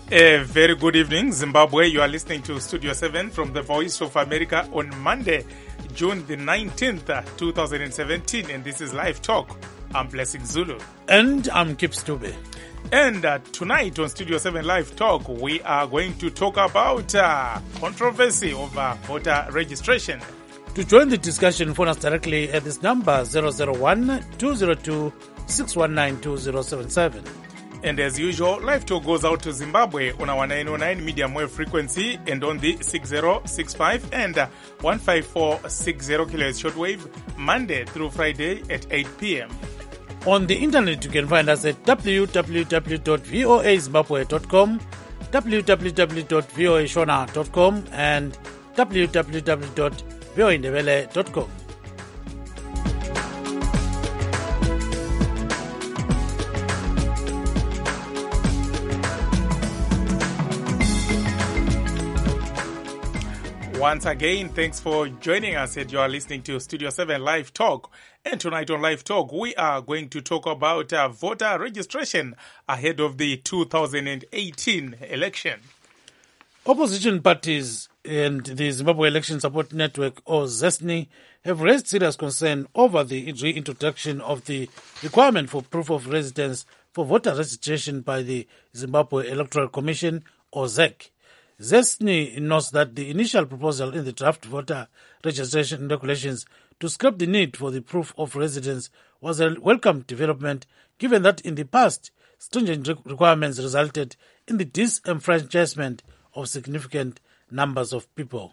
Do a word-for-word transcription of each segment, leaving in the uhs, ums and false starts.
A very good evening, Zimbabwe. You are listening to Studio seven from the Voice of America on Monday, June the nineteenth, two thousand seventeen, and this is Live Talk. I'm Blessing Zulu. And I'm Kip Stube. And uh, tonight on Studio seven Live Talk, we are going to talk about uh, controversy over voter registration. To join the discussion, phone us directly at this number zero zero one, two zero two, six one nine, two zero seven seven. And as usual, Live Talk goes out to Zimbabwe on our nine oh nine medium wave frequency and on the six zero six five and uh, one five four six zero kilohertz shortwave, Monday through Friday at eight p.m. On the internet, you can find us at w w w dot voa zimbabwe dot com, w w w dot voa shona dot com, and w w w dot voa ndebele dot com. Once again, thanks for joining us, and you are listening to Studio seven Live Talk. And tonight on Live Talk, we are going to talk about uh, voter registration ahead of the two thousand eighteen election. Opposition parties and the Zimbabwe Election Support Network, or ZESNI, have raised serious concern over the reintroduction of the requirement for proof of residence for voter registration by the Zimbabwe Electoral Commission, or Z E C. ZESNI notes that the initial proposal in the draft voter registration regulations to scrap the need for the proof of residence was a welcome development, given that in the past, stringent requirements resulted in the disenfranchisement of significant numbers of people.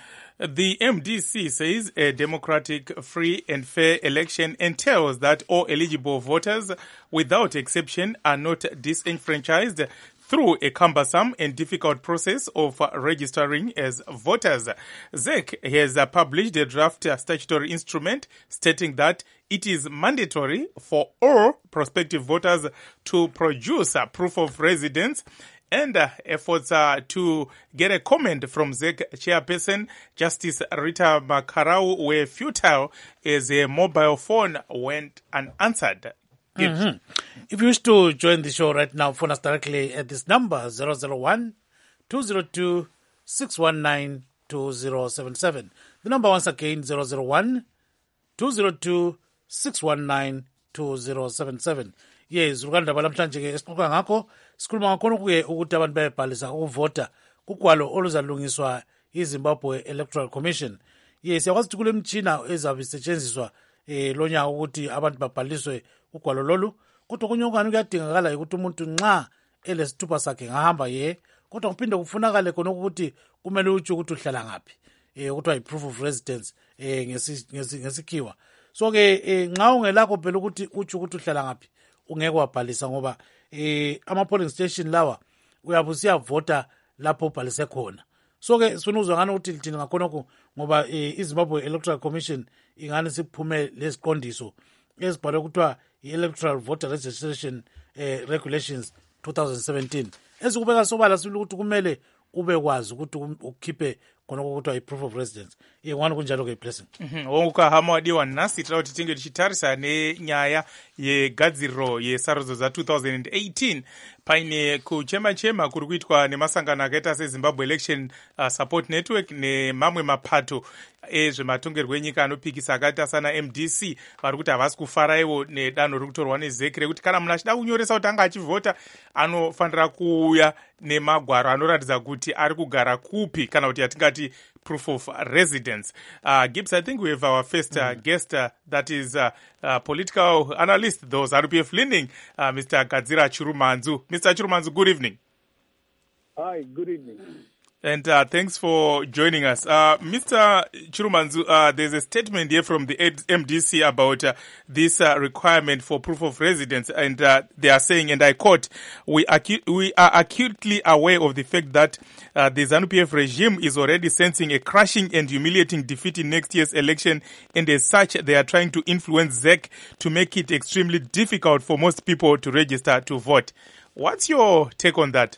The M D C says a democratic, free and fair election entails that all eligible voters, without exception, are not disenfranchised through a cumbersome and difficult process of registering as voters. Z E C has published a draft statutory instrument stating that it is mandatory for all prospective voters to produce a proof of residence, and uh, efforts uh, to get a comment from Z E C chairperson Justice Rita Makarau were futile as a mobile phone went unanswered. Mm-hmm. If you wish to join the show right now, phone us directly at this number zero zero one, two zero two, six one nine, two zero seven seven. The number once again zero zero one, two zero two, six one nine, two zero seven seven. Yes, ukanda balamhlanje ke esikhuluma ngakho sikhuluma ngakho kuye ukuthi abantu bayabhalisa ukuvota kugwalo oluzalungiswa iZimbabwe Electoral Commission. Yes, yakwazi ukuthi kule mtshina ezabe isetshenziswa eh lonyaka ukuthi abantu babhaliswe ugwalo lolu, kodwa kunye okanye kuyadingakala ukuthi umuntu nxa elesithupha sakhe ngahamba ye, kodwa kuphinde kufunakale khona ukuthi kumele utsho ukuthi uhlala ngaphi, eh ukuthi yi-proof of residence eh ngesikhiwa. So ke nxa ungelakho phela ukuthi utsho ukuthi uhlala ngaphi, ungeke wabhalisa ngoba eh ama polling station lawa uyabe usiyavota lapho ubhalise khona. So ke sifuna uzwa ngani ukuthi lithini ngakhonokho ngoba iZimbabwe Electoral Commission ingane siphume lesiqondiso ezibhalwe kuthiwa i-Electoral Voter Registration eh, Regulations twenty seventeen. Ezikubeka sobala sibili ukuthi kumele ube kwazi ukuthi ukhiphe khonokho kuthiwa i-proof of residence. Ingwani kunjalo ke Blessing. Mhm. Wongukahama wadiwa nasi tira kuti tinge tichitarisa nenyaya yegadziriro yesarudzo za two thousand eighteen paine kuchema chema kuri kuitwa nemasangano akaita seZimbabwe Election uh, Support Network nemamwe mapato ezvematongerwo enyika anopikisa akaita sana M D C vari kuti havasi kufara ivo nedanho riri kutorwa neZ E C rekuti kana munhu achida kunyoresa kuti anga achivhota anofanira kuuya nemagwaro anoratidza kuti ari kugara kupi, kana kuti yatingati proof of residence. Uh, Gibbs, I think we have our first uh, mm. guest, uh, that is uh, uh, political analyst, those R P F leaning, uh, Mister Gadzira Chirumanzu. Mister Chirumanzu, good evening. Hi, good evening. And uh, thanks for joining us. Uh, Mister Chirumanzu, uh, there's a statement here from the M D C about uh, this uh, requirement for proof of residence, and uh, they are saying, and I quote, we, acu- we are acutely aware of the fact that uh, the ZANU P F regime is already sensing a crushing and humiliating defeat in next year's election, and as such, they are trying to influence Z E C to make it extremely difficult for most people to register to vote. What's your take on that?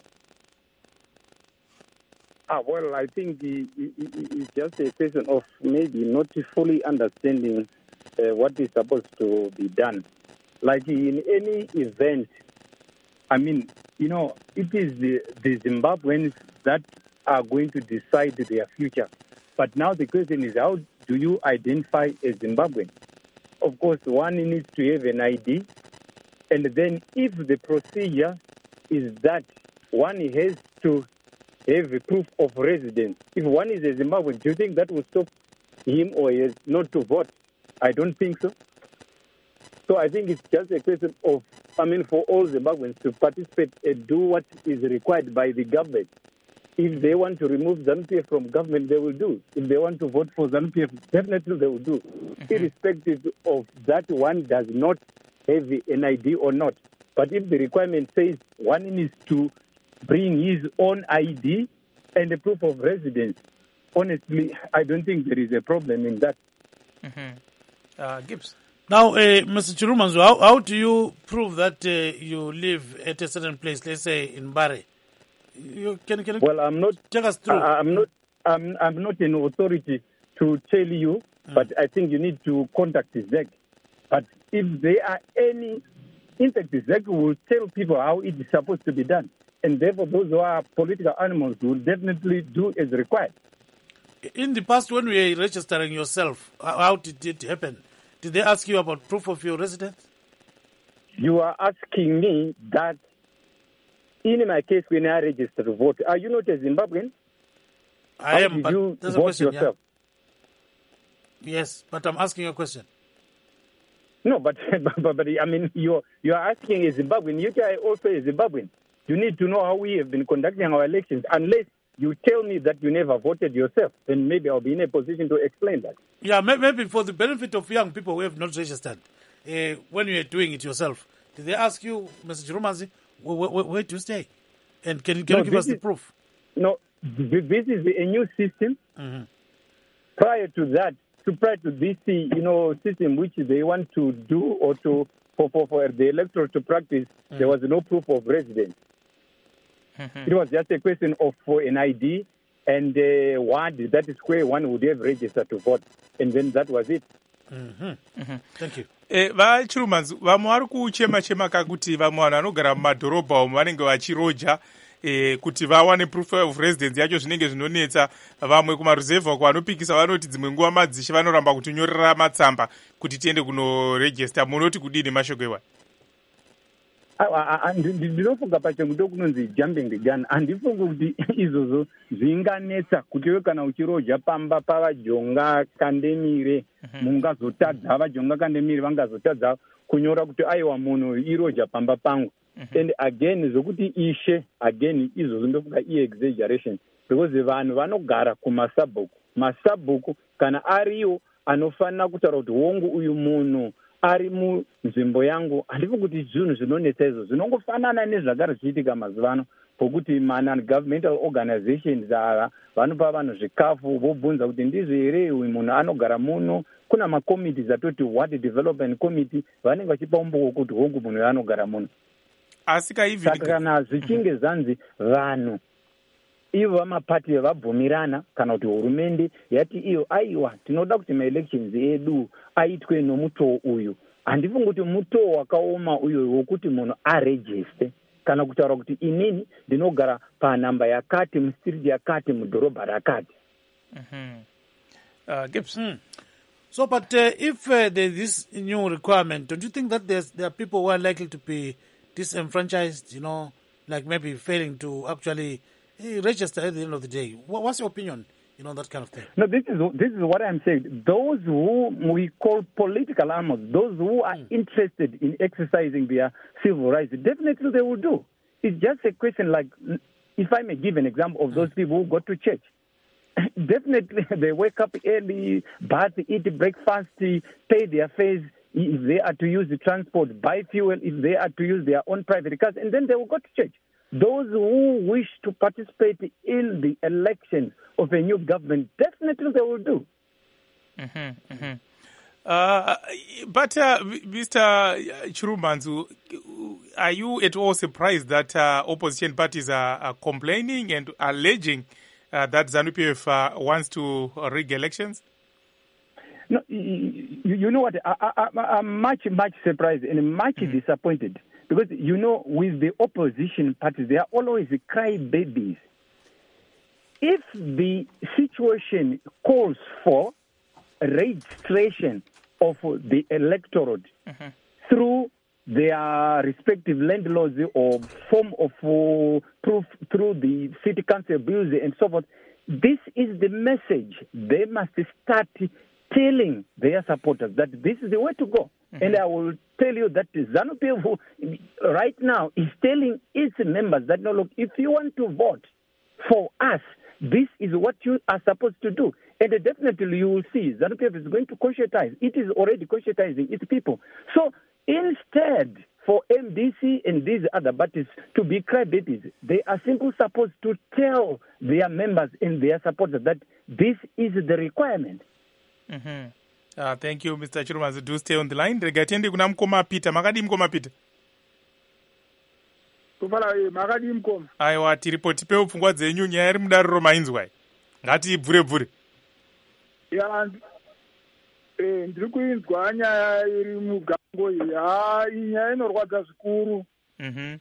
Ah, well, I think the, it, it, it's just a question of maybe not fully understanding uh, what is supposed to be done. Like in any event, I mean, you know, it is the, the Zimbabweans that are going to decide their future. But now the question is, how do you identify a Zimbabwean? Of course, one needs to have an I D. And then if the procedure is that one has to have a proof of residence, if one is a Zimbabwean, do you think that will stop him or his not to vote? I don't think so. So I think it's just a question of, I mean, for all Zimbabweans to participate and do what is required by the government. If they want to remove ZANU-P F from government, they will do. If they want to vote for ZANU-P F, definitely they will do, mm-hmm. irrespective of that one does not have an I D or not. But if the requirement says one needs to bring his own I D and a proof of residence, honestly, I don't think there is a problem in that. Mm-hmm. Uh, Gibbs. Now, uh, Mister Chirumanzu, how, how do you prove that uh, you live at a certain place, let's say in Mbare? You, can, can you well, I'm not. Take us through. I, I'm not. I'm, I'm not an authority to tell you, mm. but I think you need to contact the Z E C. But if there are any, in fact, the Z E C will tell people how it is supposed to be done, and therefore those who are political animals will definitely do as required. In the past, when we were registering yourself, how did it happen? Did they ask you about proof of your residence? You are asking me that, in my case, when I registered to vote, are you not a Zimbabwean? I How am, did but you there's a vote question, yourself? Yeah? Yes, but I'm asking you a question. No, but, but, but I mean, you're, you're asking a Zimbabwean. You are also a Zimbabwean. You need to know how we have been conducting our elections, unless you tell me that you never voted yourself, then maybe I'll be in a position to explain that. Yeah, maybe for the benefit of young people who have not registered, uh, when you are doing it yourself, did they ask you, Mister Chirumanzi, where, where, where do you stay? And can, can no, you give us is, the proof? No, this is a new system. Mm-hmm. Prior to that, to prior to this, you know, system which they want to do or to for, for, for the electorate to practice, mm-hmm. there was no proof of residence. It was just a question of for an I D and uh, one, that is where one would have registered to vote. And then that was it. Mm-hmm. Mm-hmm. Thank you. Eh, vachirumanzi vamwe vari kuchema chema kakuti vamwe vanhu vanogara mumadhorobha umu vanenge vachiroja eh, kuti vawane proof of residence yacho zvinenge zvinonetsa. Vamwe kumaruzevha kwanopikisa vanoti dzimwe nguva madzishi vanoramba kutinyorera matsamba kuti tiende kunoregista. Munoti kudini mashoko ewa? Ndinofunga pacho kuto kunonzi jumping the gun. Handifungi kuti izvozvo zvinganetsa kuti iwe kana uchiroja pamba pavajonga kandemire mungazotadza vajonga kandemire vangazotadza kunyora kuti aiwa munhu iroja pamba pangu. And again zvokuti ishe again izvozvo ndofunga i-exaggeration because vanhu vanogara kumasabhuku. Masabhuku kana ariwo anofanira kutaura kuti hongu uyu munhu ari munzvimbo yangu, handifungi kuti zvinhu zvinonetsa izvo zvinongofanana nezvagara zvichiitika mazuva ano, pokuti ma-non-governmental organizations ava vanopa vanhu zvikafu vobvunza kuti ndizvo here uyu munhu anogara muno. Kuna makomiti atoti what development committee vanenge vachipa umboko kuti hongu munhu anogara muno. Saka kana zvichinge zvanzi vanhu ivo vamapati vabvumirana kana kuti hurumende yati iyo aiwa tinoda kuti maelections edu aitwe nomutoo uyu, handifungi kuti mutoo wakaoma uyo wokuti munhu aregiste kana kutaura kuti inini ndinogara panhamba yakati mustriti yakati mudhorobha rakati. Mm-hmm. uh, Gibbs. Mm. So but uh, if uh, there's this new requirement, don't you think that there's, there are people who are likely to be disenfranchised, you know, like maybe failing to actually register at the end of the day? What's your opinion, you know, that kind of thing? No, this is this is what I'm saying. Those who we call political animals, those who are mm. interested in exercising their civil rights, definitely they will do. It's just a question like, if I may give an example of those mm. people who go to church. Definitely they wake up early, bath, eat breakfast, pay their fares, if they are to use the transport, buy fuel, if they are to use their own private cars, and then they will go to church. Those who wish to participate in the elections of a new government, definitely they will do. Mm-hmm, mm-hmm. Uh, but, uh, Mister Chirumanzu, are you at all surprised that uh, opposition parties are, are complaining and alleging uh, that ZANU-P F uh, wants to rig elections? No, you, you know what? I, I, I'm much, much surprised and much mm-hmm. disappointed Because, you know, with the opposition parties, they are always crybabies. If the situation calls for registration of the electorate mm-hmm. through their respective land laws or form of uh, proof through the city council bills and so forth, this is the message they must start telling their supporters that this is the way to go. Mm-hmm. And I will tell you that ZANU-P F right now is telling its members that, no, look, if you want to vote for us, this is what you are supposed to do. And definitely you will see ZANU-P F is going to conscientize. It is already conscientizing its people. So instead, for M D C and these other parties to be crybabies, they are simply supposed to tell their members and their supporters that this is the requirement. Mm-hmm. Uh, thank you, Mister Chirumanzi. Do stay on the line. Regatiendi kuna mkoma Peter. Makadi mkoma Peter. Kufala makadi mkoma. Aiwa tiripoti pe upfungwa dzenyu nyaya iri mudariro mainzwa. Ngati bvure bvure. Ya eh ndiri kuinzwa nyaya iri mugango iyi. Ha inyaya inorwadza zvikuru. Mhm.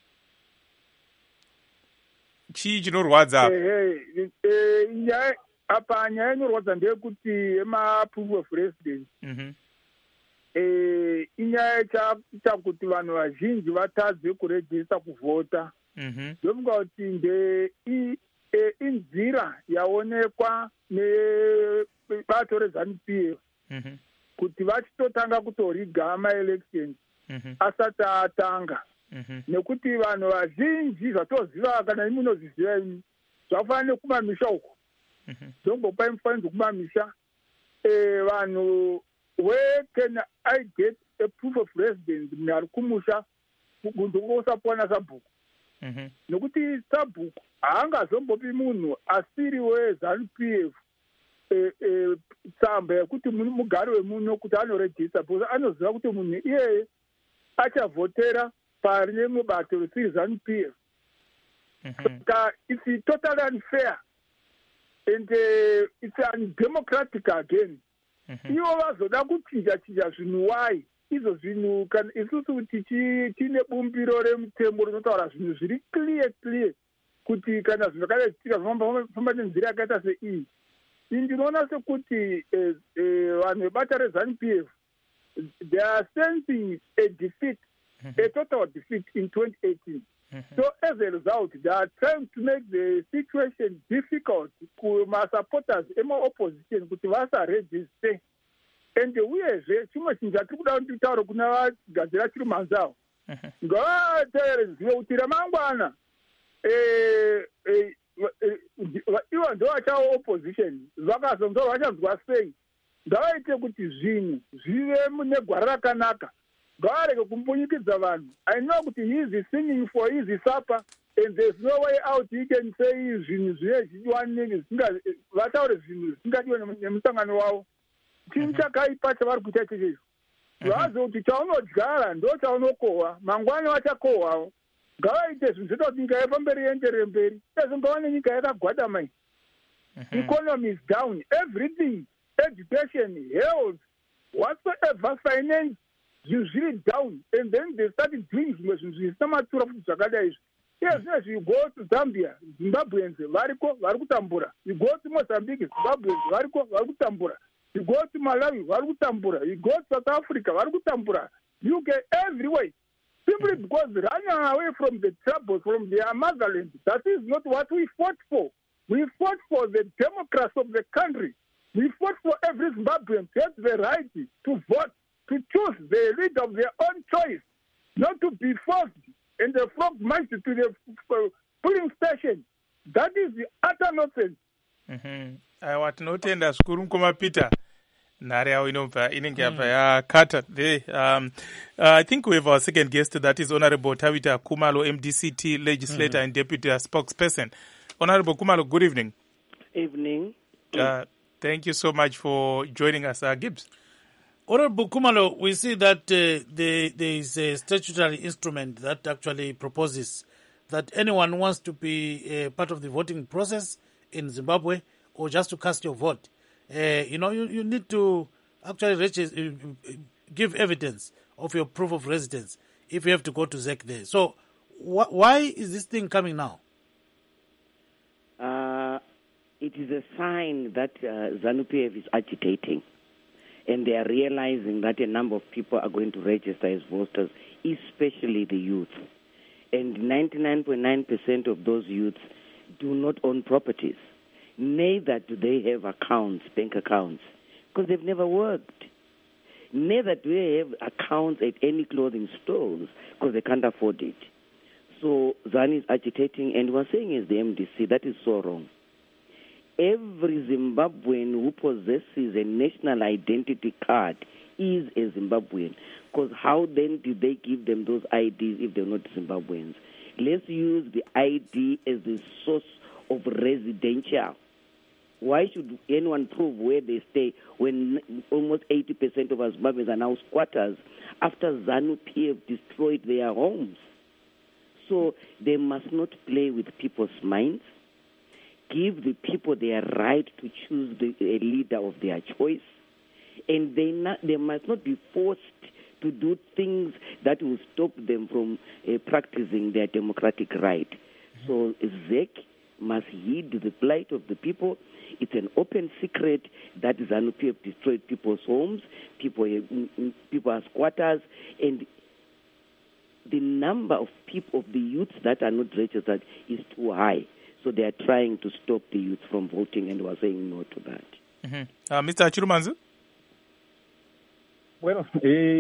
Chii chinorwadza? Eh eh nyaya apa nyaya inorwadza ndeyekuti ema-proof of residence mm-hmm. e, inyaya chakuita kuti vanhu vazhinji vatadze kurejista kuvhota ndofunga mm-hmm. kuti nde e, inzira yaonekwa nebato rezANU-P F mm-hmm. kuti vachitotanga kutoriga ma-elections mm-hmm. asati atanga mm-hmm. nekuti vanhu vazhinji zvatoziva kana imunozviziva imi zvafanira kumamisha uko zvongopa mufananidzo kumamisha vanhu where can I get a proof of residence munhu ari kumusha ndongosapuwana sabhuku nekuti sabhuku haangazombopi munhu asiri weZANU-P F tsamba yekuti mugari wemunhu kuti anorejista because anoziva kuti munhu iyeye achavhotera pari nemubato risiri ZANU-P F. Saka it's totally unfair and uh, it's undemocratic again. Ivo vazoda kuchinja chinja zvinhu wai izvo zvinhu kana isusu kuti tine bumbiro remutembo rinotaura zvinhu zviri clear clear kuti kana zvinhu zvakadai zvichitika zvinofamba nenzira yakaita seiyi. Ndinoona sekuti vanhu vebata rezANU-P F they are sensing a defeat, a total defeat in twenty eighteen. Mm-hmm. So as a result, they are trying to make the situation difficult for my supporters in my opposition kuti vasaregister. And uyezve chimwe chinhu chatiri kuda kuti taure kuna vagadzira Chirumanzi avo ngavateerezive kuti ramangwana ivo ndo vachawo opposition vakazonzwa vachanzwa sei ngavaite kuti zvinhu zvive negwara rakanaka ngavarege kumbunyikidza vanhu. I know kuti he is singing for his supper and there's no way out he can say zvinhu zvine zvichiwaningi vataure zvinhu zvisingadiwe nemusangano wavo. Chinhu chakaipa chavari kuita ichocho vazo kuti chaunodyara ndo chaunokohwa mangwani vachakohwawo. Ngavaite zvinhu zvinoita kuti nyika yepamberi ienderere mberi sezvo ngava nenyika yakagwadama iyi. Economy is down, everything, education, health, whatsoever, finance zvinhu zviri down and then they started doing zvimwe zvinhu zvisina matura futi zvakadai izvi. Iye zvine you go to Zambia, Zimbabweans variko vari kutambura. You go to Mozambique, Zimbabweans variko vari kutambura. You go to Malawi vari kutambura. You go to South Africa vari kutambura. U K everywhere. Simply because running away from the troubles, from their motherland, that is not what we fought for. We fought for the democracy of the country. We fought for every Zimbabwean to have the right to vote, to choose the leader of their own choice, not to be forced and the frog marched to the polling station. That is the utter nonsense. Aiwa tinotenda zvikuru mukoma Peter. Nhare yavo inobva inenge yabva yakata there. Um, uh, I think we have our second guest, that is Honorable Tawita Kumalo, M D C T legislator mm-hmm. and deputy spokesperson. Honorable Kumalo, good evening. Evening. Uh, thank you so much for joining us, uh, Gibbs. Honorable Kumalo, we see that uh, the, there is a statutory instrument that actually proposes that anyone who wants to be a part of the voting process in Zimbabwe or just to cast your vote, uh, you know, you, you need to actually register, uh, give evidence of your proof of residence. if you have to go to Z E C there. So wh- why is this thing coming now? Uh, it is a sign that uh, ZANU-P F is agitating, and they are realizing that a number of people are going to register as voters, especially the youth. And ninety-nine point nine percent of those youths do not own properties. Neither do they have accounts, bank accounts, because they've never worked. Neither do they have accounts at any clothing stores because they can't afford it. So ZANU is agitating, and we're saying is the M D C. That is so wrong. Every Zimbabwean who possesses a national identity card is a Zimbabwean. Because how then do they give them those I Ds if they're not Zimbabweans? Let's use the I D as the source of residential. Why should anyone prove where they stay when almost eighty percent of our Zimbabweans are now squatters after ZANU-P F destroyed their homes? So they must not play with people's minds. Give the people their right to choose the, a leader of their choice. And they, not, they must not be forced to do things that will stop them from uh, practicing their democratic right. So Z E C must heed the plight of the people. It's an open secret that ZANU-P F destroyed people's homes, people, uh, people are squatters, and the number of people, of the youths that are not registered is too high. So they are trying to stop the youth from voting, and we're saying no to that. Mm-hmm. Uh, Mister Chirumanzu? Well, uh,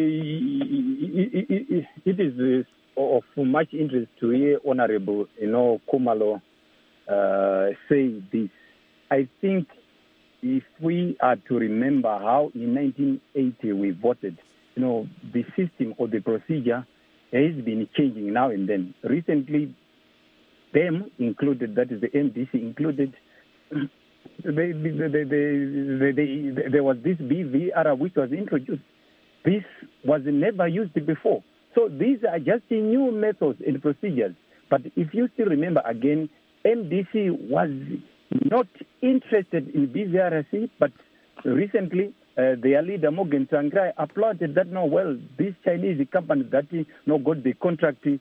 it, it, it is uh, of much interest to hear Honorable, you know, Khumalo uh, say this. I think if we are to remember how in nineteen eighty we voted, you know, the system or the procedure has been changing now and then. Recently, them included, that is the M D C included, they, they, they, they, they, there was this B V R which was introduced. This was never used before. So these are just new methods and procedures. But if you still remember again, M D C was not interested in B V R C, but recently uh, their leader, Morgan Tsvangirai, applauded that, no, well, these Chinese companies that you know, got the contract, this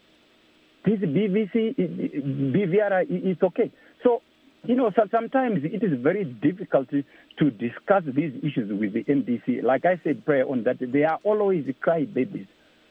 B V C, B V R is okay. So, you know, so sometimes it is very difficult to discuss these issues with the M D C. Like I said prior on that, they are always crybabies.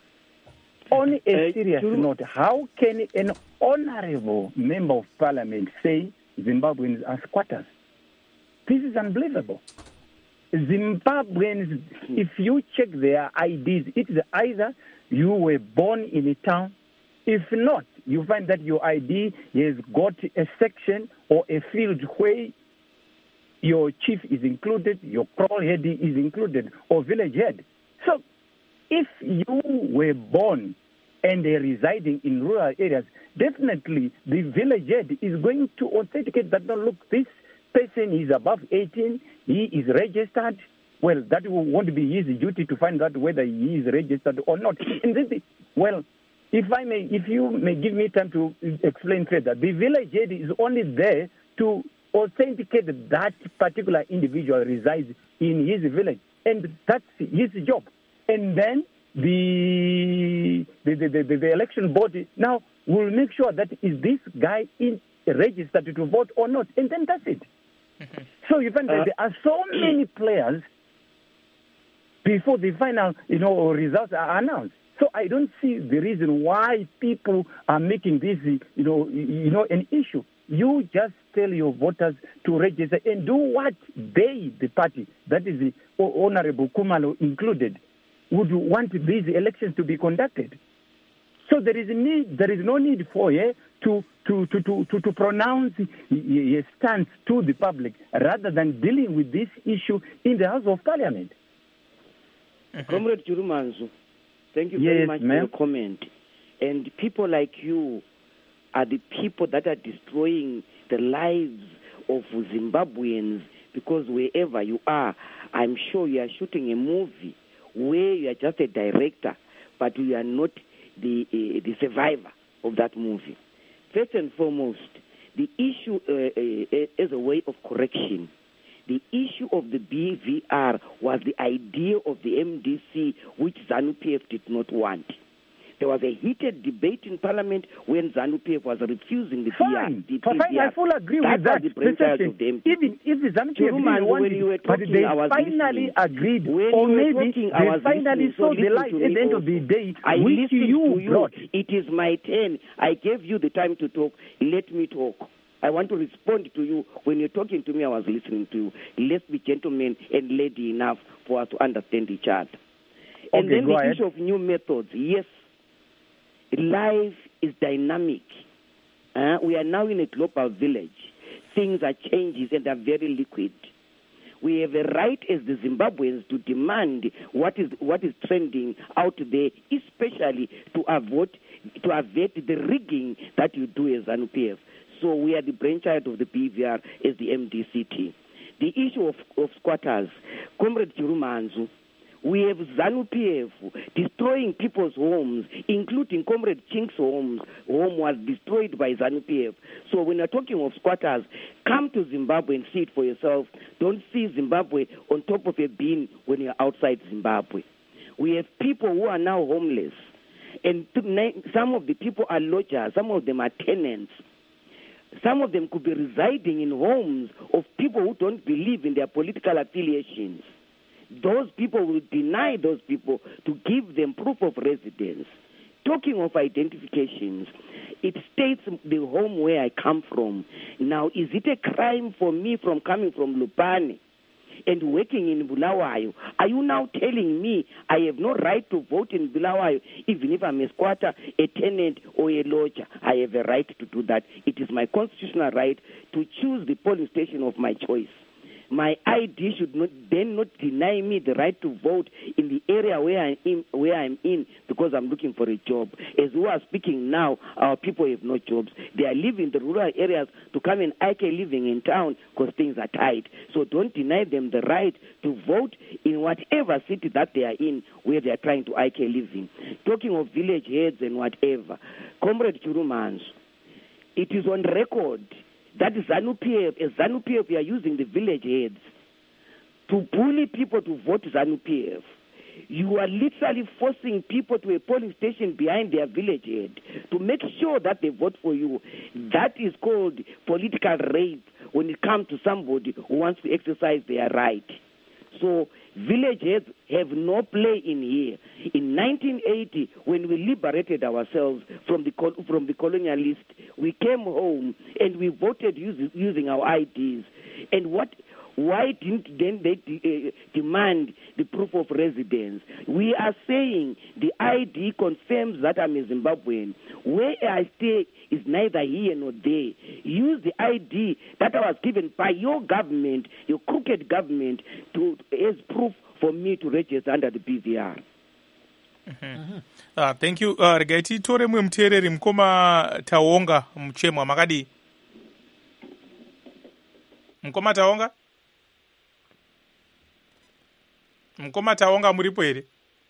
On a uh, serious to... note, how can an honorable member of parliament say Zimbabweans are squatters? This is unbelievable. Zimbabweans, if you check their I Ds, it is either you were born in a town. If not, you find that your I D has got a section or a field where your chief is included, your crawl head is included, or village head. So if you were born and are residing in rural areas, definitely the village head is going to authenticate that, no, look, this person is above eighteen, he is registered. Well, that won't be his duty to find out whether he is registered or not. And then, the, well, if I may, if you may give me time to explain further, the village head is only there to authenticate that that particular individual resides in his village, and that's his job. And then the the, the, the, the election body now will make sure that is this guy in, registered to vote or not, and then that's it. Mm-hmm. So you find that uh, there are so many players before the final, you know, results are announced. So I don't see the reason why people are making this, you know, you know, an issue. You just tell your voters to register and do what they, the party, that is the Honorable Khumalo included, would want these elections to be conducted. So there is a need, there is no need for her to to to to to, to pronounce a stance to the public rather than dealing with this issue in the House of Parliament. Mm-hmm. Comrade Chirumanzu, thank you yes, very much ma'am. for your comment. And people like you are the people that are destroying the lives of Zimbabweans, because wherever you are, I'm sure you are shooting a movie where you are just a director, but you are not the uh, the survivor of that movie. First and foremost, the issue uh, uh, as a way of correction, the issue of the B V R was the idea of the M D C, which ZANU-P F did not want. There was a heated debate in Parliament when ZANU-P F was refusing the Fine, P R, fine, I fully agree that with that. was the brainchild of the M P. Even if the ZANU-P F Chirumanzo, didn't want when you were it, but talking, they I was finally listening. agreed, When or you were maybe talking, I they was finally listening. So saw the listen light to at me the end also. of the day, I which listened you to you. brought. It is my turn. I gave you the time to talk. Let me talk. I want to respond to you. When you're talking to me, I was listening to you. Let's be gentlemen and lady enough for us to understand each other. And Okay, then go the ahead. issue of new methods. Yes, life is dynamic. Uh, we are now in a global village. Things are changing and are very liquid. We have a right as the Zimbabweans to demand what is what is trending out there, especially to avoid to avert the rigging that you do as ZANU-P F. So we are the brainchild of the P V R as the M D C T. The issue of, of squatters, Comrade Chirumanzo, we have ZANU-P F destroying people's homes, including Comrade Chink's homes. Home was destroyed by ZANU-P F. So when you're talking of squatters, come to Zimbabwe and see it for yourself. Don't see Zimbabwe on top of a beam when you're outside Zimbabwe. We have people who are now homeless. And some of the people are lodgers, some of them are tenants. Some of them could be residing in homes of people who don't believe in their political affiliations. Those people will deny those people to give them proof of residence. Talking of identifications, it states the home where I come from. Now, is it a crime for me from coming from Lupane and working in Bulawayo? Are you now telling me I have no right to vote in Bulawayo, even if I'm a squatter, a tenant, or a lodger? I have a right to do that. It is my constitutional right to choose the polling station of my choice. My I D should not then not deny me the right to vote in the area where I'm in, where I'm in because I'm looking for a job. As we are speaking now, our people have no jobs. They are leaving the rural areas to come and I K living in town because things are tight. So don't deny them the right to vote in whatever city that they are in where they are trying to I K living. Talking of village heads and whatever, Comrade Chirumanzo, it is on record that ZANU-P F, as ZANU-P F, we are using the village heads to bully people to vote ZANU-P F. You are literally forcing people to a polling station behind their village head to make sure that they vote for you. That is called political rape when it comes to somebody who wants to exercise their right. So village heads have no play in here. In nineteen eighty, when we liberated ourselves from the from the colonialists, we came home and we voted using, using our I Ds. And what? Why didn't then they de- uh, demand the proof of residence? We are saying the I D confirms that I'm a Zimbabwean. Where I stay is neither here nor there. Use the I D that I was given by your government, your crooked government, to as proof for me to register under the P V R. Mm-hmm. Mm-hmm. Uh, thank you. Uh, regai titore mwe mteereri mukoma Taonga mchemwa makadi. Mkoma Taonga? Mkoma Taonga muripo here?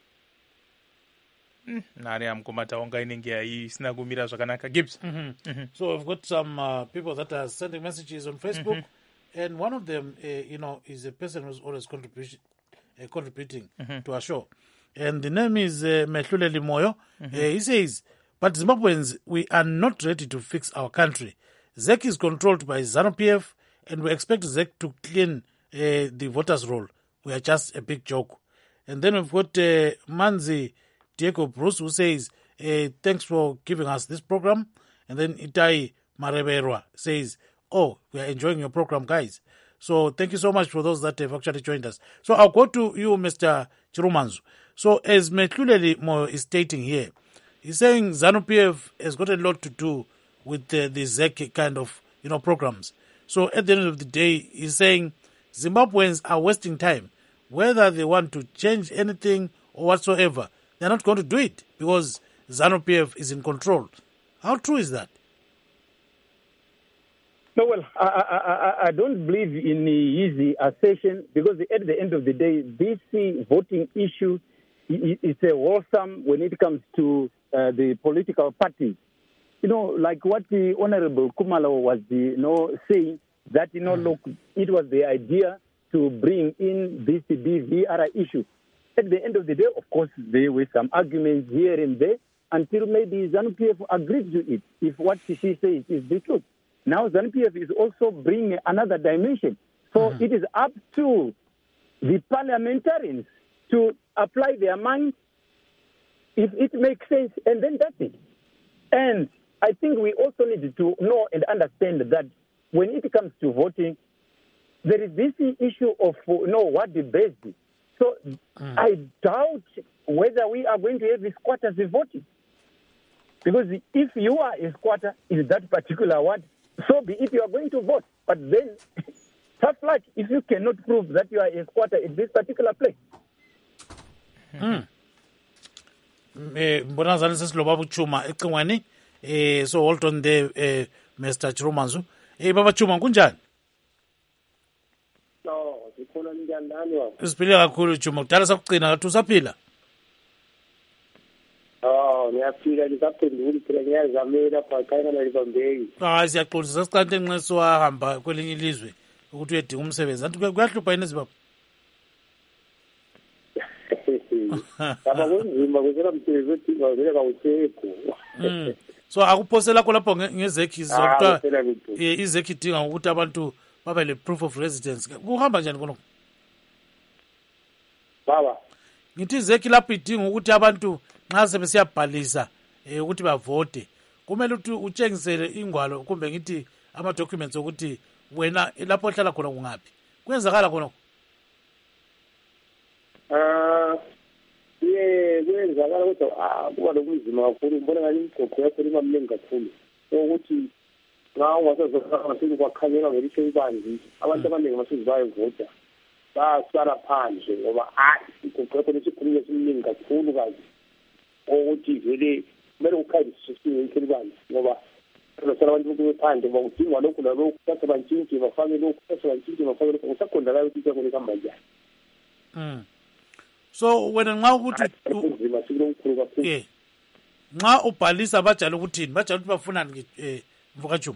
Mm, nare ya mkoma Taonga inenge yaisina kumira zvakanaka. Gibbs. Mm-hmm. Mm-hmm. So I've got some uh, people that are sending messages on Facebook, mm-hmm. and one of them, uh, you know, is a person who's always contributing, uh, contributing mm-hmm. to our show. And the name is uh, Mehluleli Moyo. Mm-hmm. Uh, he says, but Zimbabweans, we are not ready to fix our country. Z E C is controlled by ZANU-P F, and we expect Z E C to clean uh, the voters' roll. We are just a big joke. And then we've got uh, Manzi Diego Bruce, who says, uh, thanks for giving us this program. And then Itai Mareberwa says, oh, we are enjoying your program, guys. So thank you so much for those that have actually joined us. So I'll go to you, Mister Chirumanzo. So as Mehluleli Moyo is stating here, he's saying ZANU-P F has got a lot to do with uh, the Z E C kind of, you know, programs. So at the end of the day, he's saying Zimbabweans are wasting time. Whether they want to change anything or whatsoever, they're not going to do it because ZANU-P F is in control. How true is that? No, well, I, I, I, I don't believe in easy assertion because at the end of the day, this voting issue is a wholesome when it comes to uh, the political parties. You know, like what the Honorable Kumalo was, you know, saying that, you know, mm. look, it was the idea to bring in this B V R issue. At the end of the day, of course, there were some arguments here and there, until maybe ZANU-P F agrees to it, if what she says is the truth. Now ZANU-P F is also bringing another dimension. So mm-hmm. it is up to the parliamentarians to apply their mind if it makes sense, and then that's it. And I think we also need to know and understand that when it comes to voting, there is this issue of you know, what the base is. So mm. I doubt whether we are going to have a squatters voting. Because if you are a squatter in that particular ward, so be it, you are going to vote. But then, tough luck if you cannot prove that you are a squatter in this particular place. Mm. Mbona zani sesiloba buchuma ecingweni eh so hold on there eh Mister Chirumanzu eh baba Chuma kunjani? No, sikhona njani nani wami? Siphile kakhulu Chuma, kudala sakucina ngathi usaphila. Oh, ngiyaphila ngisaphendula phela ngiyazamela phakathi na libambeki. Ah, siyaxolisa sasicante enqeso wahamba kwelinye ilizwe ukuthi uyedinga umsebenzi. Anti kuyahlupha yini sibaba? Kama kunzima kwenzela msebenzi othi ngavele kawusekho. Mm. So akuphosela khona lapho ngezekhi zokuthiwa izekhi idinga ukuthi abantu babe le proof of residence. Kuhamba njani khona? Baba. Ngithi izekhi lapho idinga ukuthi abantu nxa sebesiyabhalisa eh ukuthi bavote. Kumele ukuthi utshengisele ingwalo kumbe ngithi ama documents ukuthi wena lapho ohlala khona kungaphi. Kwenzakala khona? Ah ye kwenzakala ukuthi ah kuba lokunzima kakhulu ngibona ngathi imigqoqo yakho imamlenge kakhulu ukuthi nxa ungasezofaka sithi kwakhanyela ngelisho ibanzi abantu abaningi basuthi bayevota basala phandle ngoba hayi imigqoqo yakho lesikhulunywa esiningi kakhulu kazi ukuthi vele kumele ukhayisisiwe ilisho ibanzi ngoba uzosala abantu bephandle bakudinga lokhu nalokhu kuthatha bantshintshi bafake lokhu kuthatha bantshintshi bafake lokhu usakhondakala ukuthi yakho lihamba njani. Mm. So wena nxa ukuthi kunzima sikulomkhulu kakhulu. Eh. Nxa ubhalisa bajala ukuthini? Bajala ukuthi bafuna eh mvuka Juma.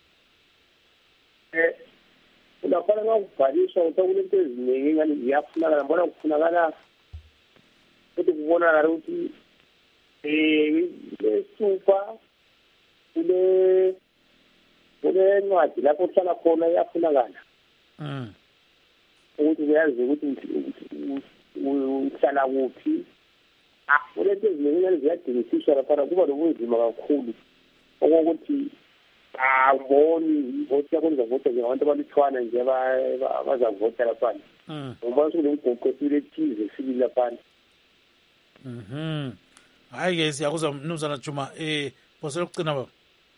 Eh ulafana nxa ubhaliswa utakulento eziningi ngani ziyafunakala ngibona kufunakala ukuthi kubonakala ukuthi eh lesupha kule kule ncwadi lapho uhlala khona iyafunakala. Mm. Ukuthi uyazi ukuthi uhlala kuphi. Ah kulento eziningi ziyadingisiswa lapha kuba lobunzima kakhulu ukuthi awuboni vote yakho izavota njengabantu abalithwana nje abazavota lapha. Mm. Ngoba sokulemgoqo silethize sibili lapha. Mhm. Hayi ke siyakuzwa mnumzana Juma eh bosela ukucina baba.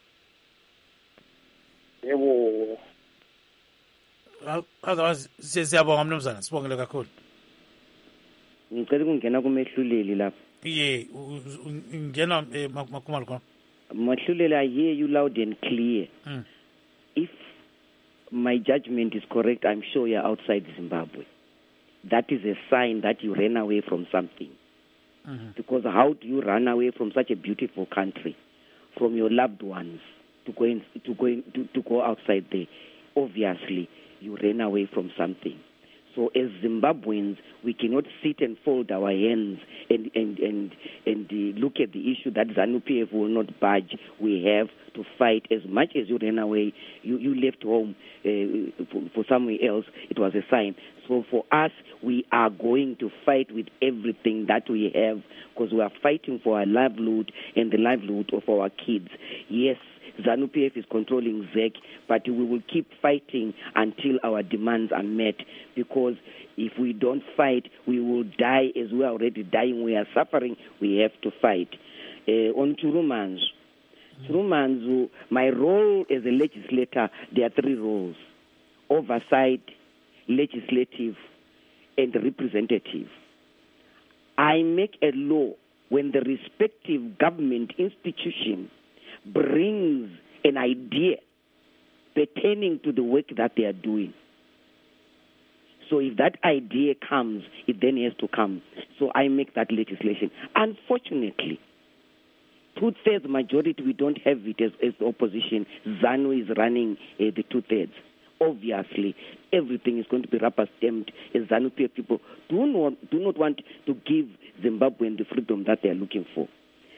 Yebo. Otherwise siyabonga mnumzana, sibongele kakhulu. Ngicela ukungena kumehluleli lapha. Yeah, ngena makhumalo khona. Mahluleli, I hear you loud and clear. Mm. If my judgment is correct, I'm sure you're outside Zimbabwe. That is a sign that you ran away from something. Mm-hmm. Because how do you run away from such a beautiful country, from your loved ones, to go in, to go in, to, to go outside there? Obviously, you ran away from something. So as Zimbabweans, we cannot sit and fold our hands and and and and uh, look at the issue that ZANU-P F will not budge. We have to fight. As much as you ran away, you, you left home uh, for, for somewhere else, it was a sign. So for us, we are going to fight with everything that we have because we are fighting for our livelihood and the livelihood of our kids. Yes, ZANU-P F is controlling Z E C, but we will keep fighting until our demands are met, because if we don't fight, we will die as we are already dying. We are suffering. We have to fight. Uh, on Chirumanzu, Chirumanzu, my role as a legislator, there are three roles: oversight, legislative, and representative. I make a law when the respective government institution brings an idea pertaining to the work that they are doing. So if that idea comes, it then has to come. So I make that legislation. Unfortunately, two-thirds majority, we don't have it as, as the opposition. ZANU is running uh, the two-thirds. Obviously, everything is going to be rubber-stamped as ZANU-P F people do not, do not want to give Zimbabwean the freedom that they are looking for.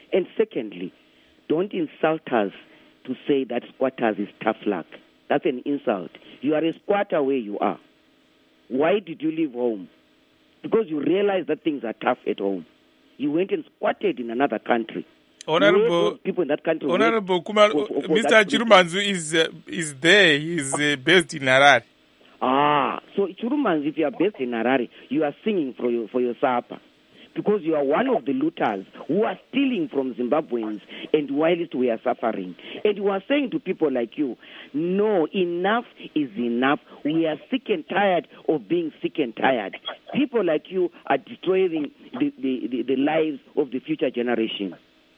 And secondly, don't insult us to say that squatters is tough luck. That's an insult. You are a squatter where you are. Why did you leave home? Because you realized that things are tough at home. You went and squatted in another country. Honorable people in that country. Honorable Kumalo, for, for Mister Chirumanzu is uh, is there. He's uh, based in Harare. Ah, so Chirumanzu, if you are based in Harare, you are singing for your for your supper, because you are one of the looters who are stealing from Zimbabweans, and whilst we are suffering, and you are saying to people like you, no, enough is enough. We are sick and tired of being sick and tired. People like you are destroying the the, the, the lives of the future generation.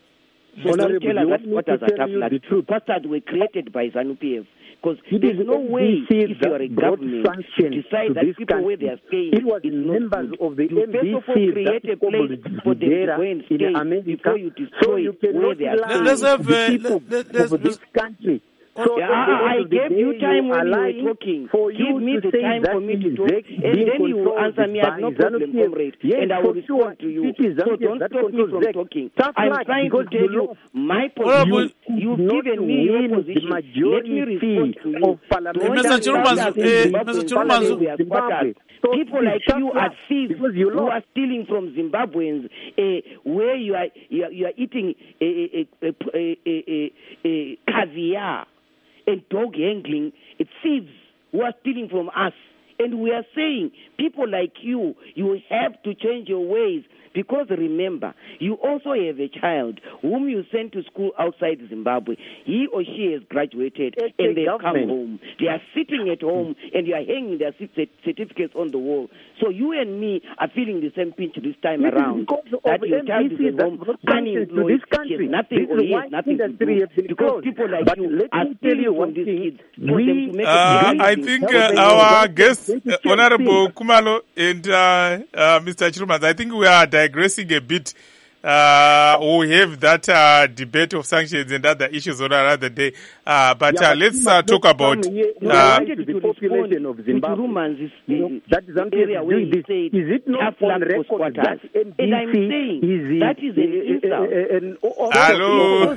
So don't tell us that squatters are tough luck. Squatters were created by ZANU-P F. Because there's no way, if you are a government, to decide that people where they are staying, it was members of the you first of all create a place for them to go and stay before you destroy so you where they are staying. Let's have the uh, people let, let, of this country. So yeah, I, I gave you time when you were talking. For Give you me to the say time that for me to it is talk, and then you will answer me. I have no problem, comrade, yes, and I will respond sure. to you. It is So don't stop me from Zek. talking. Tough I'm luck, trying to tell you my position. You, you've given me your position. Let me respond to you. Mister Chirumanzu, uh, Mister Chirumanzu, So people like you are thieves who are stealing from Zimbabweans, uh, where you are you are, you are eating a, a, a, a, a, a caviar and dog handling. It's thieves who are stealing from us. And we are saying, people like you, you have to change your ways. Because remember, you also have a child whom you sent to school outside Zimbabwe. He or she has graduated it's and they come home. They are sitting at home and you are hanging their certificates on the wall. So you and me are feeling the same pinch this time this around. That your child is at home unemployed, he has nothing or he has nothing to do. Because people like but you are stealing from these kids. We, uh, I think uh, our guest, uh, Honorable Kumalo and uh, uh, Mister Chirumanzu, I think we are digressing a bit. Uh, we have that uh, debate of sanctions and other issues on another day. Uh, but yeah, uh, let's uh, talk about here, uh, to the population of Zimbabwe. You know, that is area where is it not on record that N D C and I'm saying is that is an insult. Uh, uh, uh, Hello.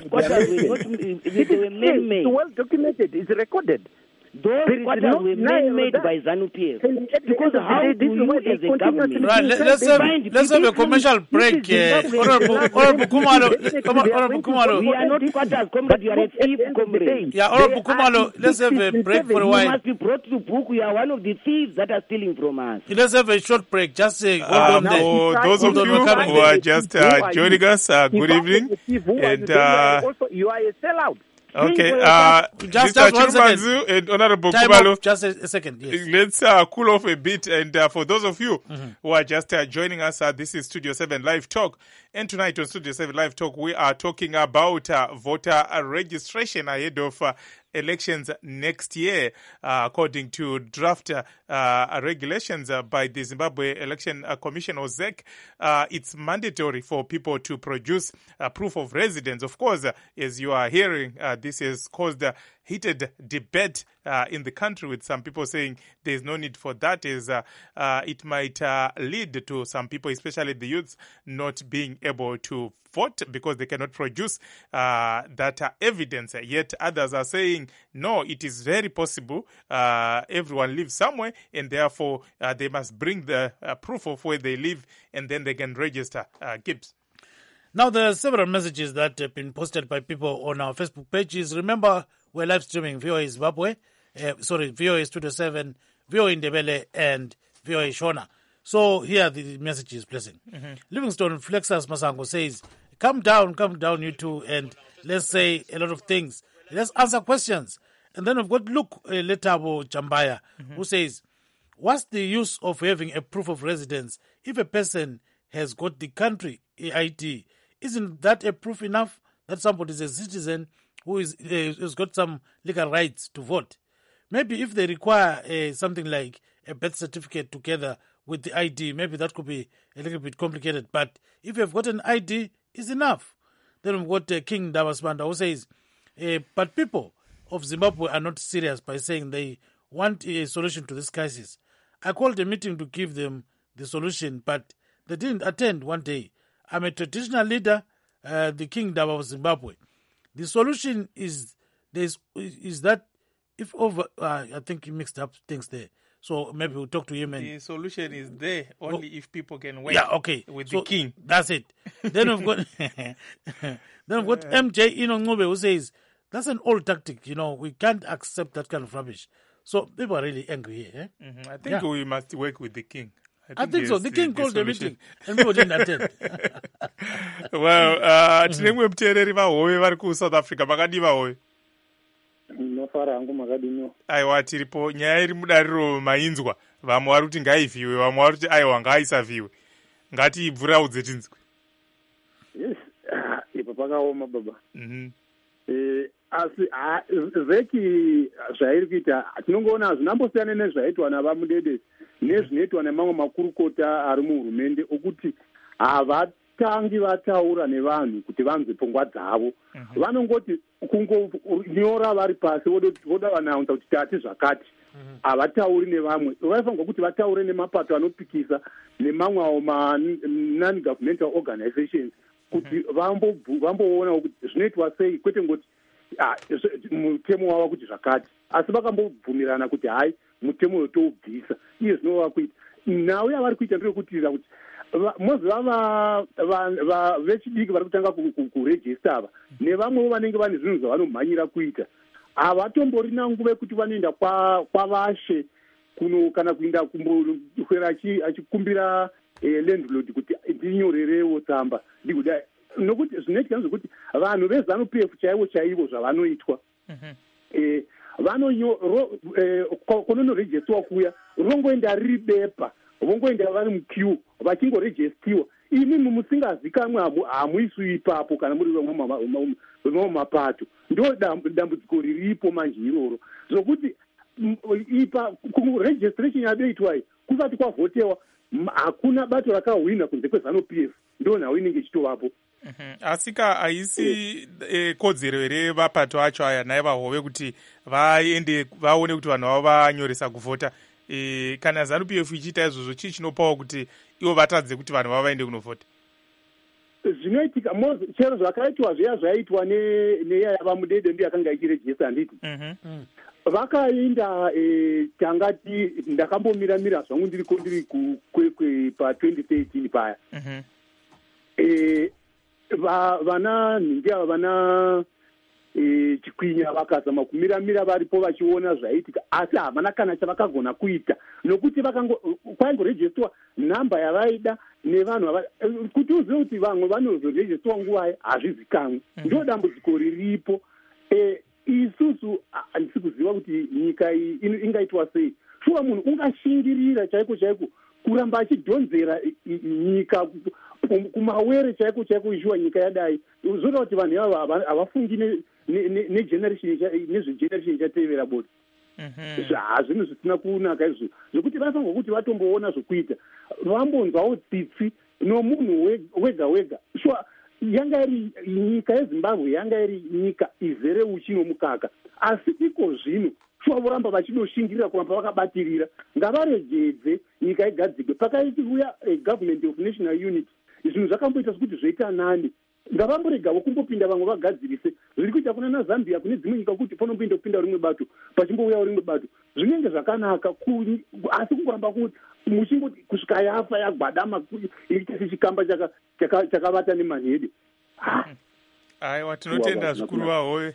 It's well documented. It's recorded. Those squatters no were man-made by ZANU-P F. Because how do you as a government... Right, let, let's, have, let's have a commercial break. Uh, Honorable, Honorable Kumalo, Honorable Kumalo. We are not squatters, comrade. You are a thief, comrade. Yeah, Honorable Kumalo, let's have a break for a while. You must be brought to book. You are one of the thieves that are stealing from us. Let's have a short break. Just uh, hold uh, on there. For those of you who are just uh, joining us, uh, good evening. And uh, also, you are a sellout. Okay, uh, just, Mister just Chirumanzu and Honorable Time Kumalo, off, just a, a second, yes. Let's uh, cool off a bit. And uh, for those of you mm-hmm. who are just uh, joining us, uh, this is Studio seven Live Talk. And tonight on Studio seven Live Talk, we are talking about uh, voter registration ahead of uh, elections next year, uh, according to draft uh, uh, regulations uh, by the Zimbabwe Election uh, Commission, or Z E C. Uh, it's mandatory for people to produce uh, proof of residence. Of course, uh, as you are hearing, uh, this has caused a heated debate uh, in the country, with some people saying there's no need for that, as uh, uh, it might uh, lead to some people, especially the youths, not being able to vote because they cannot produce uh, that uh, evidence. Yet others are saying, no, it is very possible. Uh, everyone lives somewhere, and therefore uh, they must bring the uh, proof of where they live, and then they can register. Uh, Gibbs. Now, there are several messages that have been posted by people on our Facebook pages. Remember, we're live streaming V O A Zimbabwe, uh, sorry, V O A Studio seven, V O A Ndebele, and V O A Shona. So here are the messages, blessing. Mm-hmm. Livingstone Flexus Masango says, come down, come down, you two, and let's say a lot of things. Let's answer questions. And then we've got Luke uh, Letabo Chambaya, mm-hmm. who says, what's the use of having a proof of residence if a person has got the country I D? Isn't that a proof enough that somebody is a citizen who is uh, has got some legal rights to vote? Maybe if they require uh, something like a birth certificate together with the I D, maybe that could be a little bit complicated. But if you've got an I D, it's enough. Then we've got uh, King Davasbanda, who says, uh, but people of Zimbabwe are not serious by saying they want a solution to this crisis. I called a meeting to give them the solution, but they didn't attend one day. I'm a traditional leader. uh, the kingdom of Zimbabwe. The solution is there's is that if over uh, I think he mixed up things there. So maybe we'll talk to him. And the solution is there only oh, if people can work. Yeah, okay. With so the king. That's it. Then we've got then we've got M J Inongobe who says that's an old tactic. You know, we can't accept that kind of rubbish. So people are really angry here. Eh? Mm-hmm. I think yeah. we must work with the king. I think, I think so. The king the, called the the meeting and people didn't attend. Well, uh, tine mwe muteereri vahove vari kuSouth Africa makadi vahove. Nofara hangu makadinyo. Aiwa tiripo nyaya iri mudariro mainzwa. Vamwe vari kuti ngaivhiwe, vamwe vari kuti aiwa ngaisavhiwe. Ngatiibvuraudze tinzwe. Yes, ipo pakaoma baba. Mhm. Eh asi veki zvairi kuita tinongoona zvinambosiyana nezvaitwa navamudede nezvinoitwa nemamwe makurukota ari muhurumende okuti havatangi vataura nevanhu kuti vanzwe pfungwa dzavo. Vanongoti kungonyora vari pasi voda vanaunza kuti tati zvakati. Havatauri nevamwe. Vaifanirwa kuti vataure nemapato anopikisa nemamwe awo ma-non-governmental organizations kuti vamboona kuti zvinoitwa sei kwete ngoti mutemo wava kuti zvakati asi vakambobvumirana kuti hai mutemo yotoubvisa iye zvinova kuita nhau yavari kuita ndeyekuitira kuti moziva vechidiki vari kutanga kurejista ava nevamwevo vanenge vane zvinhu zvavanomhanyira kuita havatomborina nguva yekuti vanoenda kwavashe kuno kana kuenda kumbokwera achikumbira landlord kuti ndinyorerewo tsamba ndikudai nokuti zvinoitika zvekuti vanhu vezanu p f chaivo chaivo zvavanoitwa kunonorejestiwa kuya rongoenda riri bepa vongoenda vari muq vachingorejestiwa imi musingazikamwe hamuiswi ipapo kana muri vemamwe mapato ndo dambudziko riripo manje iroro zvokuti ipa registration yadoitwai kusati kwavhotewa hakuna bato rakahwina kunze kwezanu p f ndo nhau inenge ichitovapo. Asi ka haisi kodzero here vapato acho aya naye vahove kuti vaende vaone kuti vanhu vavo vanyoresa kuvhota. Kana zanu p f ichiita izvozvo chii chinopawo kuti ivo vatadze kuti vanhu vavo vaende kunovhota? Zvinoitika chero zvakaitwa zviya zvaiitwa neya yavamudede ndiyo yakanga ichirejesta handiti. Vakaenda tangati ndakambomira-mira zvangu ndiriko ndiri kukwekwe pa-twenty thirteen paya. Vana nhingi ava vana chikwinya vakazama kumira-mira varipo vachiona zvaiitika asi havana kana chavakagona kuita nokuti kwaingorejestiwa nhamba yavaida nevanhu kuti uzive kuti vamwe vanozorejestiwa nguvaye hazvizikamwe. Ndo dambudziko riripo. Isusu handisi kuziva kuti nyika iyi ingaitwa sei. Shuwa munhu ungashingirira chaiko chaiko kuramba achidhonzera nyika kumawere chaiko chaiko ishuwa nyika yadai zvoda kuti vanhu ava havafungi nezvegeneration ichatevera boti. Hazvinhu zvisina kunaka izvo zvokuti vafanirwa kuti vatomboona zvokuita vambonzwawo tsitsi nomunhu wega wega. Shuwa yanga iri nyika yezimbabwe yanga iri nyika izere uchi nomukaka asi iko zvino shuwa voramba vachidoshingirira kuramba vakabatirira ngavaregedze nyika igadzigwe pakaiti uya government of national unity zvinhu zvakamboita sekuti zvoita nani ngavamboregawo kumbopinda vamwe vagadzirise zviri kuita kuna nazambia kune dzimwe nyika kuti panomboinda kupinda rimwe bato pachimbouyawo rimwe bato zvinenge zvakanaka asi kungoramba kuti muchingoti kusvika yafa yagwadama iite sechikamba chakavata nemanhede. Aiwa tinotenda zvikuru vahove.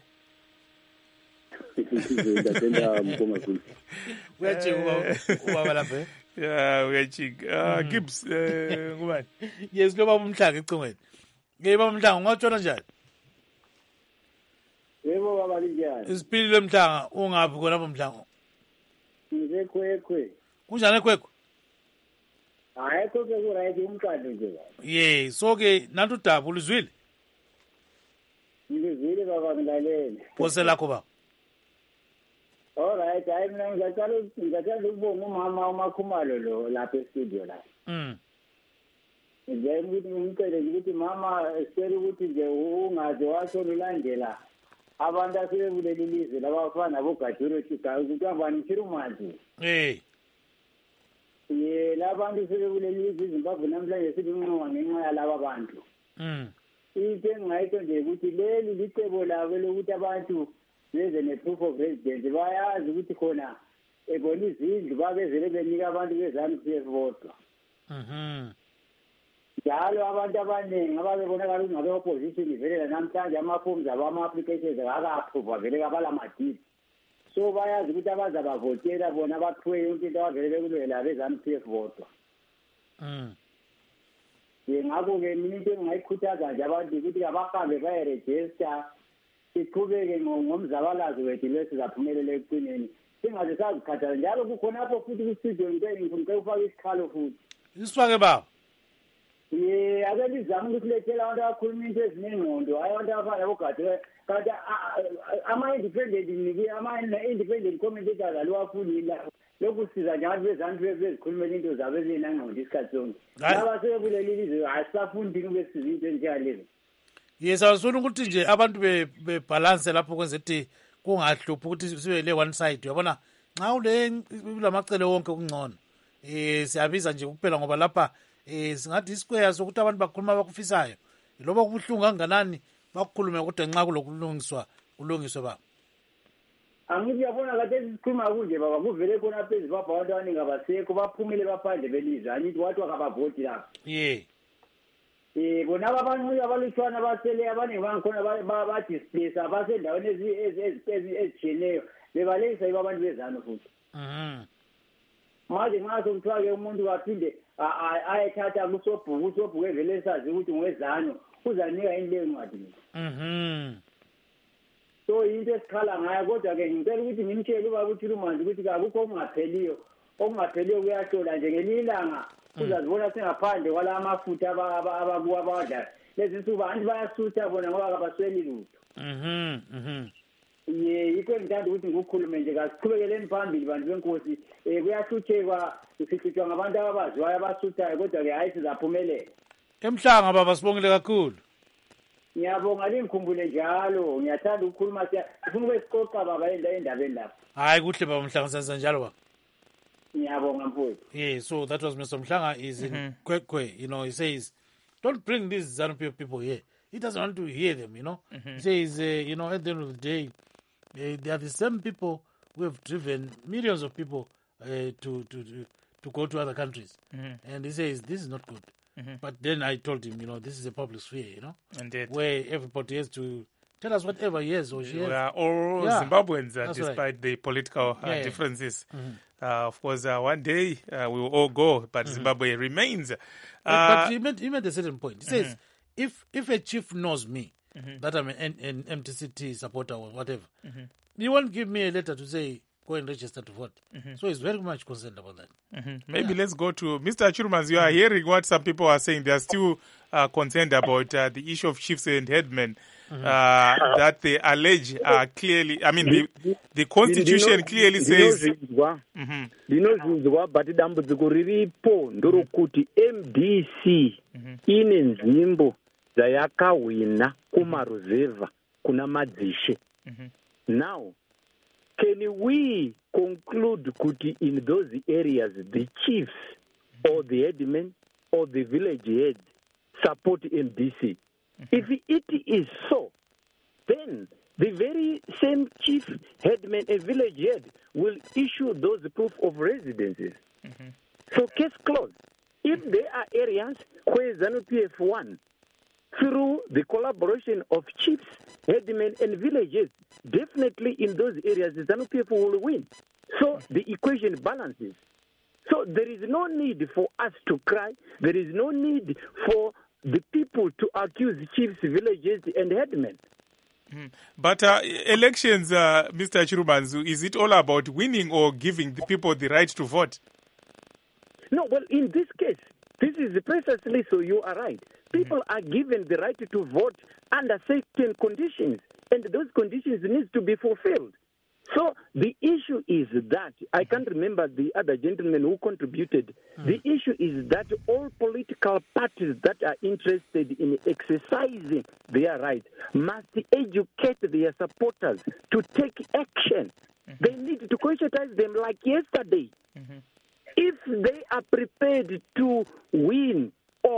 Ndatenda mukoma kuli. Uyachi ubaba lapha. Yeah, uyachi. Ah Gibbs ngubani? Yes lo baba umhlanga econgweni. Ngeke baba umhlanga ungatshona njani? Yebo baba linjani? Isiphilile umhlanga ungaphi khona baba umhlanga? Ngizekhwekhwe. Kunjani ekhwekhwe? Hayi konke ku-right umqando nje baba. Ye, so ke nantu udaba ulizwile? Ngizwile baba ngilalele. Phose lakho baba. Alright, hayi mina ngicela ngicela ukubonga umama uMakhumalo lo lapha e-studio la. Mm. Nje ukuthi ngimcele ukuthi mama sicela ukuthi nje ungaze washo ulandela abantu asebebuleli ilizwe labafana boGaduro Chigayi ukuthi abani Chirumanzi. Eh. Ye labantu sebebuleli ilizwe iZimbabwe namhlanje silunqoba ngenxa yalaba bantu. Mm. into engayisho nje ukuthi leli licebo labo lokuthi abantu beze ne-proof of residence bayazi ukuthi khona ebona izindlu babezele benika abantu bezanu P F bodwa. Mhm. Njalo abantu abaningi ababebonakala ungabe opposition vele namhlanje ama-forms abo ama-applications akaka-approve vele kabala madidi. So bayazi ukuthi abaza bavotela bona baphiwe yonke into abavele bekulwela bezanu P F bodwa. Mm. Ngakho-ke mina into engingayikhuthaza nje abantu ukuthi abahambe bayerejista siqhubeke ngomzabalazo wethu lesizaphumelela ekugcineni singaze sazikhathala njalo kukhona apho futhi kustudio into engifuna ufake isikhalo futhi isifake baba ye ake lizame ukuthi lethela abantu abakhuluma into ezinengqondo hayi abantu abafana bogadwe kanti ama-independent ama-independent commentators aliwafuni lapho lokhu siza njalo bezantu bezikhulumela into zabo ezinangqondo isikhathi sonke laba sebebuleli ilizwe asisafundi kube siza into enjengalezi yes awusifuna ukuthi nje abantu bebhalanse lapho kwenza ukuthi kungahluphi ukuthi sibe le one side uyabona nxa ule lamacele wonke kungcono eh siyabiza nje kuphela ngoba lapha eh singathi isquare sokuthi abantu bakhuluma bakufisayo loba kubuhlungu kanganani bakukhulume kodwa nxa kulokulungiswa kulungiswe baba angithi yabona kade sikhuluma kunje baba kuvele khona phezulu baba abantu abaningi abasekho baphumile baphandle belizwe angithi wathi wakabavoti lapha yeah eh bona abantu abalutshwana basele abaningi bangikhona ba-displace abasendaweni ezitshiyeneyo bebalekisa yibo abantu bezanu futhi mhm manje nxa sokuthiwa-ke umuntu waphinde ayethatha kusobhuku usobhuku evele sazi ukuthi ngwezanu uzanika ini leyo ncwadi mhm so into esikhala ngayo kodwa-ke ngicela ukuthi ngimtshele ubaba uThulumanzi ukuthi akukho okungapheliyo okungapheliyo kuyahlola nje ngelinye ilanga uzazibona singaphandle kwala mafutha abakuwa abawadlayo lezi nsuku anti bayasutha bona ngoba kabasweli lutho mhm mhm ye yikho engithanda ukuthi ngikukhulume nje kasiqhubekeleni phambili bantu benkosi um kuyahluthekwa sihlutshwa ngabantu ababaziwayo abasuthayo kodwa-ke hhayi sizaphumelela emhlanga baba sibongile kakhulu ngiyabonga lingikhumbule njalo ngiyathanda ukukhuluma sifuna ukuyesiqoqa baba endabeni lapho hayi kuhle baba Mhlanga senza njalo baba ngiyabonga mfowethu yeah so that was Mister Mhlanga is in mm-hmm. Kwekwe you know he says don't bring these ZANU-P F people here he doesn't want to hear them you know mm-hmm. he says uh, you know at the end of the day uh, they are the same people who have driven millions of people uh, to, to to to go to other countries mm-hmm. and he says this is not good mm-hmm. but then I told him you know this is a public sphere you know Indeed. where everybody has to tell us whatever he has or she has. We are all yeah. Zimbabweans, uh, despite right. the political uh, yeah, differences. Yeah. Mm-hmm. Uh, of course, uh, one day uh, we will all go, but mm-hmm. Zimbabwe remains. Uh, but, but he made, he made a certain point. He mm-hmm. says, if if a chief knows me, mm-hmm. that I'm an, an M T C T supporter or whatever, mm-hmm. he won't give me a letter to say, go and register to vote. Mm-hmm. So he's very much concerned about that. Mm-hmm. Maybe yeah. let's go to Mister Chirumanzi. You are hearing what some people are saying. They are still uh, concerned about uh, the issue of chiefs and headmen. Mm-hmm. Uh, that they allege are clearly, I mean, the, the constitution clearly says... Ndinozvinzwa but dambudziko riripo ndorokuti M D C ine nzvimbo dzayakahwina kumaruzevha kuna madzishe. Now, can we conclude kuti in those areas the chiefs or the headmen or the village heads support M D C? If it is so, then the very same chief, headman, and village head will issue those proof of residences. Mm-hmm. So case closed. If there are areas where ZANU-P F won through the collaboration of chiefs, headmen, and villages, definitely in those areas ZANU-P F will win. So the equation balances. So there is no need for us to cry. There is no need for the people to accuse chiefs, villages, and headmen. Mm. But uh, elections, uh, Mister Chirumanzu, is it all about winning or giving the people the right to vote? No, well, in this case, this is precisely so you are right. People mm. are given the right to vote under certain conditions, and those conditions need to be fulfilled. So the issue is that, I can't remember the other gentleman who contributed, mm. the issue is that all political parties that are interested in exercising their right must educate their supporters to take action. Mm-hmm. They need to conscientize them like yesterday. Mm-hmm. If they are prepared to win or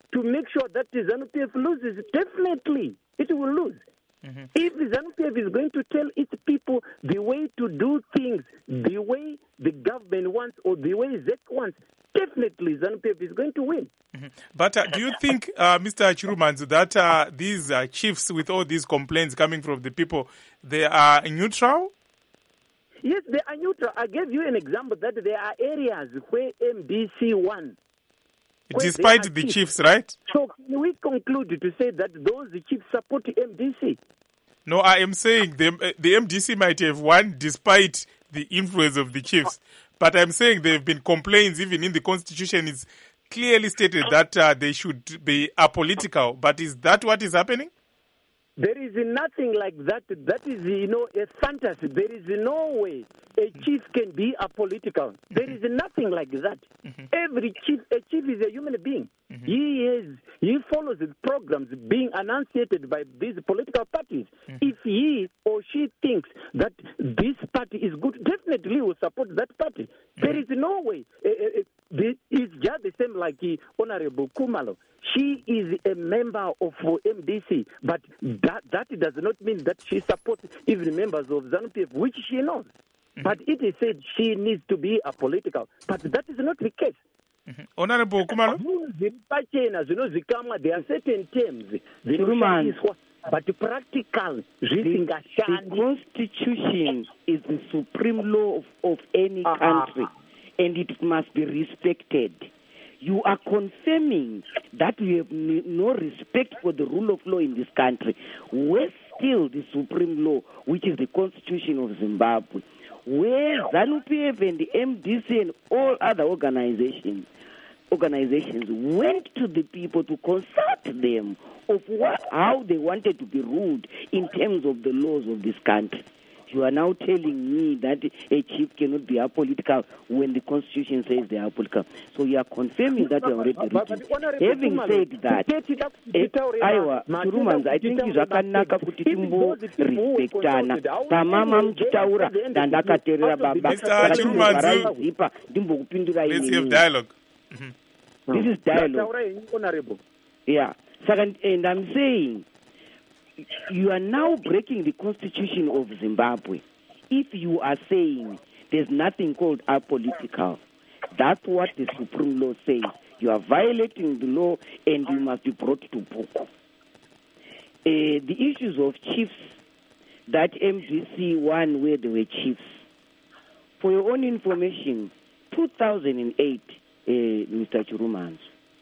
to make sure that the ZANU-P F loses? Definitely, it will lose. Mm-hmm. If the ZANU-P F is going to tell its people the way to do things, the way the government wants or the way Z E C wants, definitely ZANU-P F is going to win. Mm-hmm. But uh, do you think, uh, Mister Chirumanzu, that uh, these uh, chiefs with all these complaints coming from the people, they are neutral? Yes, they are neutral. I gave you an example that there are areas where M D C won. Despite the chiefs. chiefs, right? So can we conclude to say that those chiefs support M D C? No, I am saying the, the M D C might have won despite the influence of the chiefs. But I'm saying there have been complaints, even in the constitution, it's clearly stated that uh, they should be apolitical. But is that what is happening? There is nothing like that. That is, you know, a fantasy. There is no way a chief can be apolitical. Mm-hmm. There is nothing like that. Mm-hmm. Every chief, a chief is a human being. Mm-hmm. He is, he follows the programs being enunciated by these political parties. Mm-hmm. If he or she thinks that this party is good, definitely will support that party. Mm-hmm. There is no way. Uh, uh, it's just the same like uh, Honorable Kumalo. She is a member of M D C, but that that does not mean that she supports even members of ZANU-P F, which she knows. Mm-hmm. But it is said she needs to be a political. But that is not the case. Mm-hmm. Honorable Kumalo? There are certain terms. But practical, the, the Constitution is the supreme law of, of any uh-huh. country, and it must be respected. You are confirming that we have no respect for the rule of law in this country. Where still the supreme law, which is the Constitution of Zimbabwe, where ZANU-P F and the M D C and all other organizations organizations went to the people to consult them of what, how they wanted to be ruled in terms of the laws of this country. You are now telling me that a chief cannot be apolitical when the Constitution says they are apolitical. So you are confirming that you have already written. Having said that, Aiwa, Chirumans, I think zvakanaka kuti timbo respectana. Pamama mchitaura dandakaterera baba. Mister Chirumanzu, let's have dialogue. Mm-hmm. This is dialogue. Yeah. Second, and I'm saying, you are now breaking the Constitution of Zimbabwe. If you are saying there's nothing called apolitical, that's what the Supreme Law says. You are violating the law and you must be brought to book. Uh, the issues of chiefs that M D C won where they were chiefs. For your own information, two thousand eight, uh, Mister Chirumans,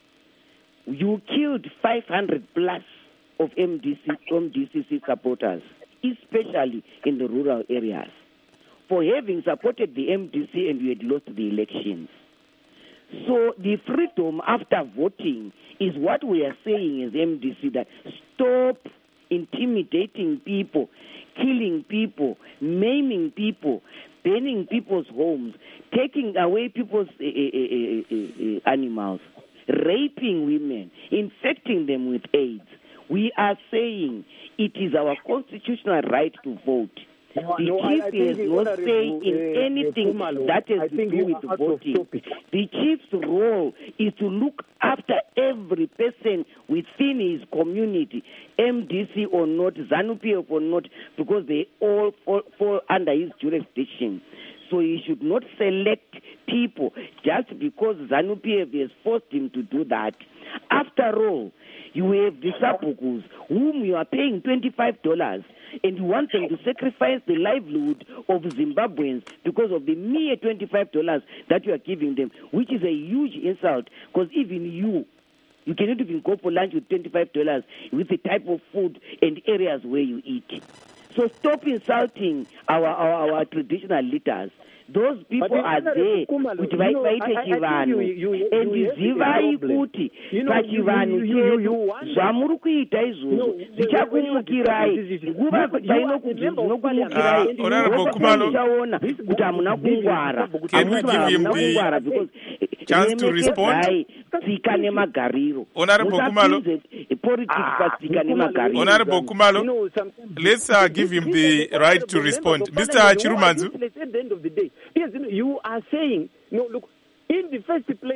you killed five hundred plus of M D C, M D C C supporters, especially in the rural areas, for having supported the M D C and you had lost the elections. So the freedom after voting is what we are saying as M D C, that stop intimidating people, killing people, maiming people, burning people's homes, taking away people's uh, uh, uh, uh, animals, raping women, infecting them with AIDS. We are saying it is our constitutional right to vote. No, the no, chief has no say in uh, anything uh, that has to do with voting. The chief's role is to look after every person within his community, M D C or not, ZANU-P F or not, because they all fall, fall under his jurisdiction. So he should not select people just because ZANU-P F has forced him to do that. After all, you have the Sapukus, whom you are paying twenty-five dollars, and you want them to sacrifice the livelihood of Zimbabweans because of the mere twenty-five dollars that you are giving them, which is a huge insult, because even you, you cannot even go for lunch with twenty-five dollars with the type of food and areas where you eat. So stop insulting our, our, our traditional leaders. Those people are there kuti vaite chivanhu and zivai kuti pachivanhu chedu zvamuri kuita izvozvo zvichakumukirai nguva painokumukirai muchaona kuti hamuna kungwara hamuna kungwara because remekedzai tsika nemagariro musapinze politics patsika nemagariro. Honorable Kumalo, let's uh, give him the right to respond. Mister Chirumanzu. Yes, you are saying, no, look, in the first place,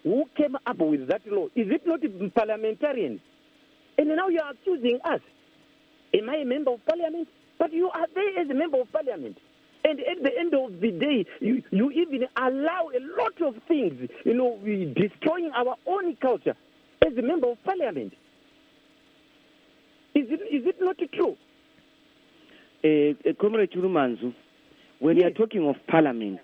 who came up with that law? Is it not parliamentarians? And now you are accusing us. Am I a member of parliament? But you are there as a member of parliament. And at the end of the day, you, you even allow a lot of things, you know, we destroying our own culture as a member of parliament. Is it is it not true? Uh, uh, Comrade Chirumanzu, when yes. you are talking of parliament,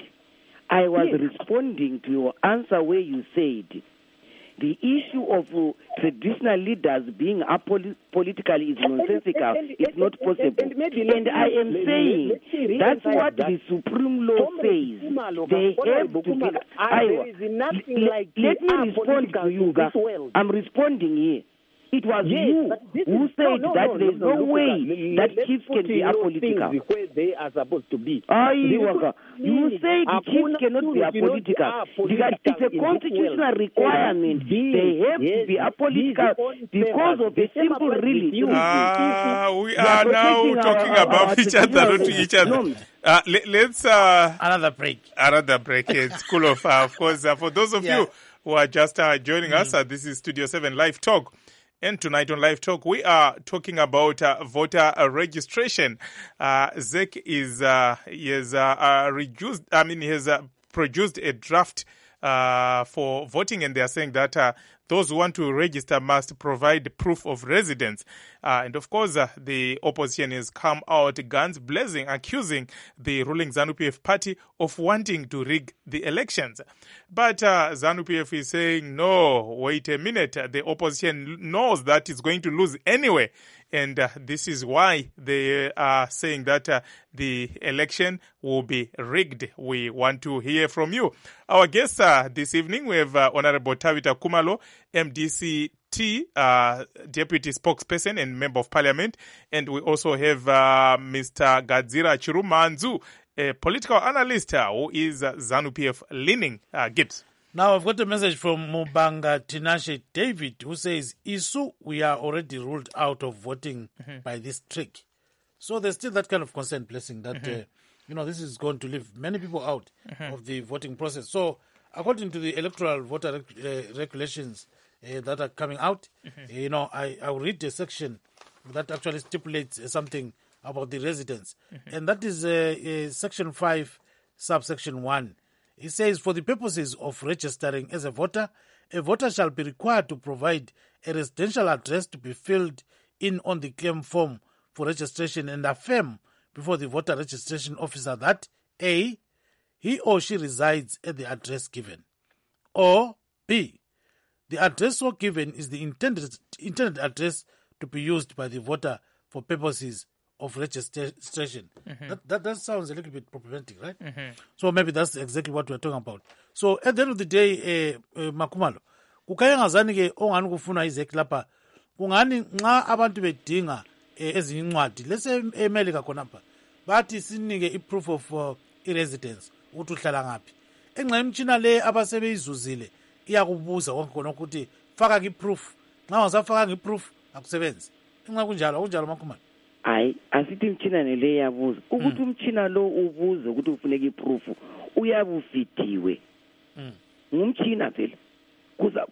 I was yes. responding to your answer where you said the issue of uh, traditional leaders being apolitical is nonsensical. And, and, and, it's not and, possible. And, and, and, and I am let, saying let, that's what that. the Supreme Law says. They have to be. I, there is nothing let, like let me respond to you, guys. I'm responding here. It was yes, you who is, said no, no, that no, there's no, no, no way let, that chiefs can be apolitical. Where they are supposed to be. Ah, you, you say the chiefs cannot be apolitical. It's a constitutional requirement. They have yes, to be apolitical because of a simple reason. Ah, we are now talking our, about our, each other, not to each other. No. Uh, let, let's uh, another break. Another break. It's cool of, uh, of course, uh, for those of yeah. you who are just uh, joining mm. us, uh, this is Studio seven Live Talk. And tonight on Live Talk, we are talking about uh, voter uh, registration. Uh, Z E C is uh, he has uh, uh, reduced. I mean, he has uh, produced a draft uh, for voting, and they are saying that uh, those who want to register must provide proof of residence. Uh, and of course, uh, the opposition has come out guns blazing, accusing the ruling ZANU-P F party of wanting to rig the elections. But uh, ZANU-P F is saying, no, wait a minute. The opposition knows that it's going to lose anyway. And uh, this is why they are saying that uh, the election will be rigged. We want to hear from you. Our guests uh, this evening, we have uh, Honorable Tabitha Khumalo, M D C T, uh, Deputy Spokesperson and Member of Parliament. And we also have uh, Mister Gadzira Chirumanzu, a political analyst uh, who is uh, ZANU-P F leaning. Uh, Gibbs. Now, I've got a message from Mubanga Tinashe David, who says, Isu, we are already ruled out of voting mm-hmm. by this trick. So there's still that kind of concern, Blessing, that, mm-hmm. uh, you know, this is going to leave many people out mm-hmm. of the voting process. So according to the electoral voter rec- uh, regulations uh, that are coming out, mm-hmm. uh, you know, I, I'll read a section that actually stipulates uh, something about the residents. Mm-hmm. And that is uh, uh, section five, subsection one. It says, for the purposes of registering as a voter, a voter shall be required to provide a residential address to be filled in on the claim form for registration and affirm before the voter registration officer that A, he or she resides at the address given, or B, the address so given is the intended, intended address to be used by the voter for purposes of registration. Mm-hmm. That, that that sounds a little bit problematic, right? Mm-hmm. So maybe that's exactly what we're talking about. So at the end of the day, uh, uh, Makhumalo, kukaya ngazani ke ongani kufuna izeki lapha, kungani nxa abantu bedinga ezinye incwadi, lese eMelika khonapha, bathi sinike i-proof of uh, i-residence, ukuthi uhlala ngaphi. Enxa imtshina le abasebeyizuzile iyakubuza konke khona ukuthi faka ki-proof, nxa ungasafaka ngi-proof akusebenzi. Enxa kunjalo, akunjalo Makhumalo. Hayi, asithi imtshina nele yabuza ukuthi umtshina lo ubuze ukuthi ufuneka iproof uyabufidiwe ngumtshina phela kuza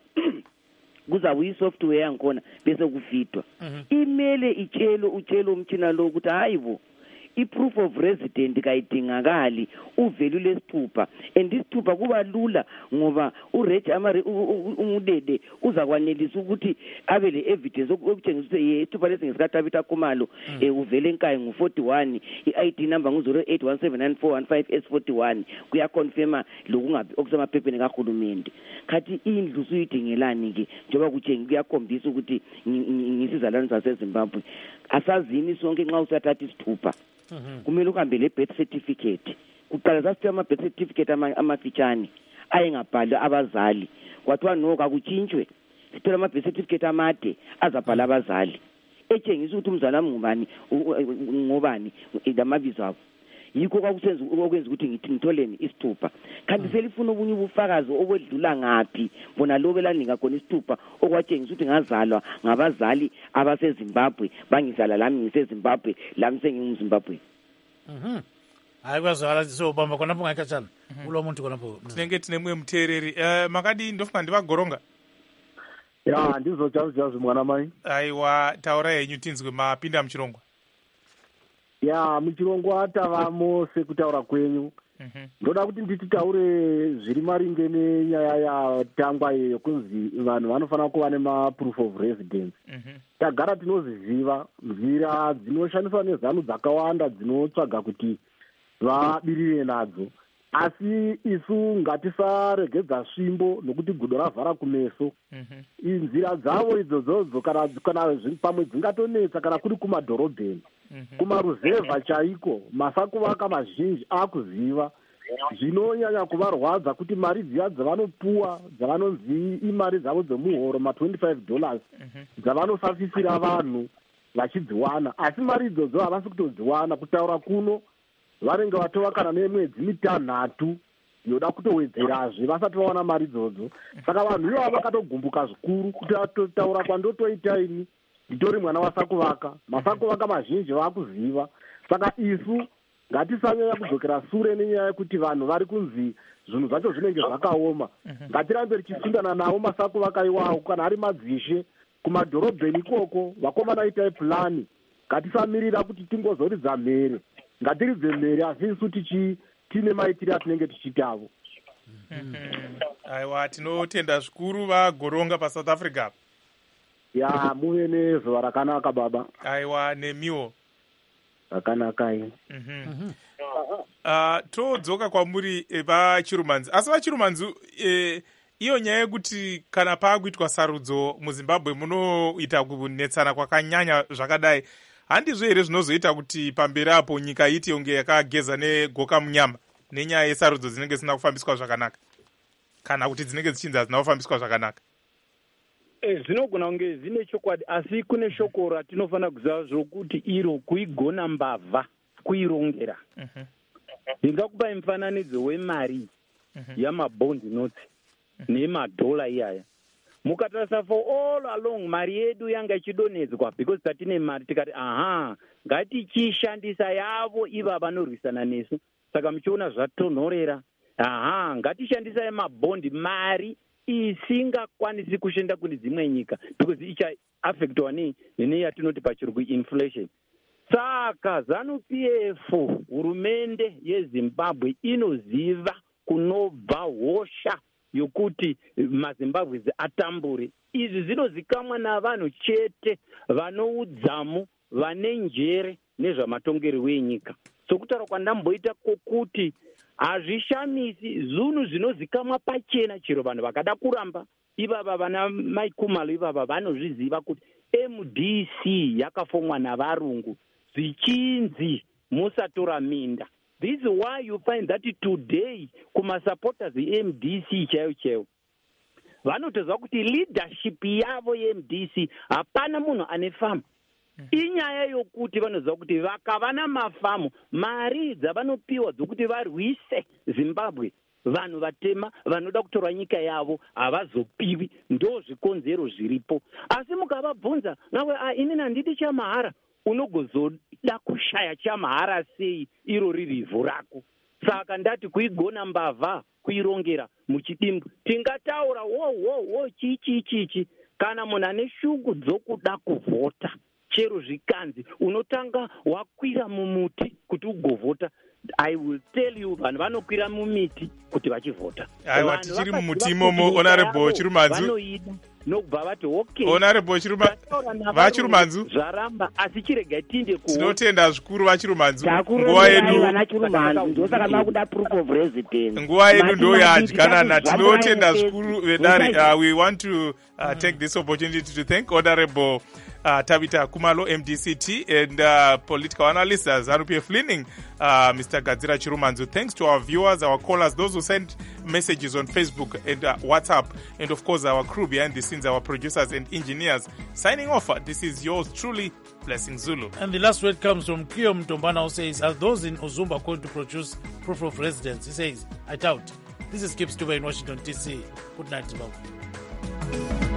kuza uyisoftware yankhona bese kufidwa imele itshelo utshelo umtshina lo ukuthi hayibo i-proof of resident kayidingakali uvelu lesithupha and isithupha kuba lula ngoba ureji amari umudede uzakwanelisa ukuthi abe le evidence okutshengisa ukuthi ye isithupha lesi ngesikhaTabitha Khumalo uvele enkayi ngu forty-one i-I D number ngu zero eight one seven nine four one five S forty-one kuyaconfirma lokungabi okusemaphepheni kahulumende khathi indlu suyidingelani ke njengoba kutshengisa kuyakhombisa ukuthi ngisizalwane saseZimbabwe asazini sonke nxa usathatha isithupha kumele uhambe le birth certificate kuqala sasithe ama birth certificate amafitshane ayengabhali abazali kwathiwa no kakutshintshwe sithola ama birth certificate amade azabhala abazali etshengisa ukuthi umzali wami ngubani ngobani lamabizo abo yikho kwakusenza okwenza ukuthi ngithi ngitholeni isithupha kanti selifuna obunye ubufakazi obedlula ngaphi bona lo belanika khona isithupha okwatshengisa ukuthi ngazalwa ngabazali abaseZimbabwe bangizala lami ngiseZimbabwe lami sengingumZimbabwe. Mhm. hayi kwazwala so bamba konapo ngakachana ulo muntu konapo tinenge tine mwe muteereri uh, makadi ndofunga ndivagoronga ya ndizo jazi jazi mwana mai aiwa taura yenyu tinzwe mapinda muchirongwa ya muchirongwa tavamo sekutaura kwenyu ndoda kuti ndititaure zviri maringe nenyaya yatangwa yekunzi vanhu vanofanira kuva nemaproof of residence tagara tinoziziva nzira dzinoshandiswa nezanu dzakawanda dzinotsvaga kuti vabirire nadzo asi isu ngatisaregedza svimbo nokuti gudo ravhara kumeso nzira dzavo idzodzo kana pamwe dzingatonetsa kana kuri kumadhorobheni kumaruzevha chaiko masakuvaka mazhinji akuziva zvinonyanya kuvarwadza kuti mari dziya dzavanopuwa dzavanonzi imari dzavo dzemuhoro ma25 dollars dzavanosafisira vanhu vachidziwana asi mari idzodzo havasi kutodziwana kutaura kuno vanenge vatova kana nemwedzi mitanhatu yoda kutowedzerazve vasati vawana mari idzodzo saka vanhu ivavo vakatogumbuka zvikuru kuti atotaura kwandotoitaini nditori mwana wasakuvaka masakuvaka mazhinji vaakuziva saka isu ngatisanyanya kudzokera sure nenyaya yekuti vanhu vari kunzi zvinhu zvacho zvinenge zvakaoma ngatirambe richisungana navo masakuvaka iwawo kana ari madzishe kumadhorobheni ikoko vakomana itai purani ngatisamirira kuti tingozoridza mhere ngatiridze mhere asi isu tiine maitiri atinenge tichitavo aiwa tinotenda zvikuru vagoronga pasouth africa ya muve nezuva rakanaka baba aiwa nemiwo rakanakai mm-hmm. uh, todzoka kwamuri vachirumanzi asi vachirumanzi e, iyo nyaya yekuti kana paakuitwa sarudzo muzimbabwe munoita kunetsana kwakanyanya zvakadai handizvo here zvinozoita kuti pamberi apo nyika iti yonge yakageza negoka munyama nenyaya yesarudzo dzinenge dzisina kufambiswa zvakanaka kana kuti dzinenge dzichinzi hadzina kufambiswa zvakanaka E, zvinogona kunge zvine chokwadi asi kune shoko ratinofanira kuziva zvokuti iro kuigona mbavha kuirongera ndingakupai uh-huh. mufananidzo wemari uh-huh. yamabond notes uh-huh. nemadhola iyaya mukatarisa for all along mari yedu yanga ichidonedzwa because tatine mari tikati aha ngatichishandisa yavo iva vanorwisana nesu saka muchiona zvatonhorera aha ngatishandisa yamabhondi mari isingakwanisi kushanda kune dzimwe nyika because icha affectwa nei nene yatinoti pachirungu inflation. Saka ZANU P F hurumende yeZimbabwe inoziva kunobva hosha yokuti maZimbabwe atambure. Izvi zvinozikamwa navanhu chete vanoudzamu vane njere nezvamatongerwo enyika. Sokutaura kwandamboita kokuti hazvishamisi zvinhu zvinozikamwa pachena chero vanhu vakada kuramba ivava vana Mike Khumalo ivava vanozviziva kuti M D C yakafomwa navarungu zvichinzi musatora minda. This is why you find that today kuma supporters e-M D C chaiyo chaiyo vanotozwa kuti leadership yavo ye-M D C hapana munhu ane famu. Inyaya yokuti vanoziva kuti vakavana mafamu mari dzavanopiwa dzokuti varwise Zimbabwe vanhu vatema vanoda kutora nyika yavo havazopiwi, ndo zvikonzero zviripo. Asi mukavabvunza nawe inini handidi chamahara, unogozoda kushaya chamahara sei iro riri ivhu rako. Saka ndati kuigona mbavha kuirongera muchidimbu tingataura wo wo wo chichi chichi kana munhu ane shungu dzokuda kuvhota chero zvikanzi unotanga wakwira mumuti kuti ugovhota. I will tell you vanhu vanokwira mumiti kuti vachivhota. Aiwa tichiri mumuti imomo honorable Chirumanzu vanoida nokubva vati okay honorable Chirumanzu vachirumanzu zvaramba asi chirega tinde ku tinotenda zvikuru vachirumanzu nguva yedu vana Chirumanzu ndosaka makuda proof of residence nguva yedu ndo yadyanana. Tinotenda zvikuru vedare. uh, we want to uh, take this opportunity to thank honorable Uh, Tabita Khumalo, M D C T, and uh, political analyst uh, ZANU P F leaning, uh, Mister Gadzira Chirumanzu. Thanks to our viewers, our callers, those who sent messages on Facebook and uh, WhatsApp, and of course our crew behind the scenes, our producers and engineers. Signing off, this is yours truly, Blessing Zulu. And the last word comes from Kio Mtombana, who says, are those in Uzumba going to produce proof of residence? He says, I doubt. This is Kip Stuber in Washington, D C. Good night, Zimbabwe.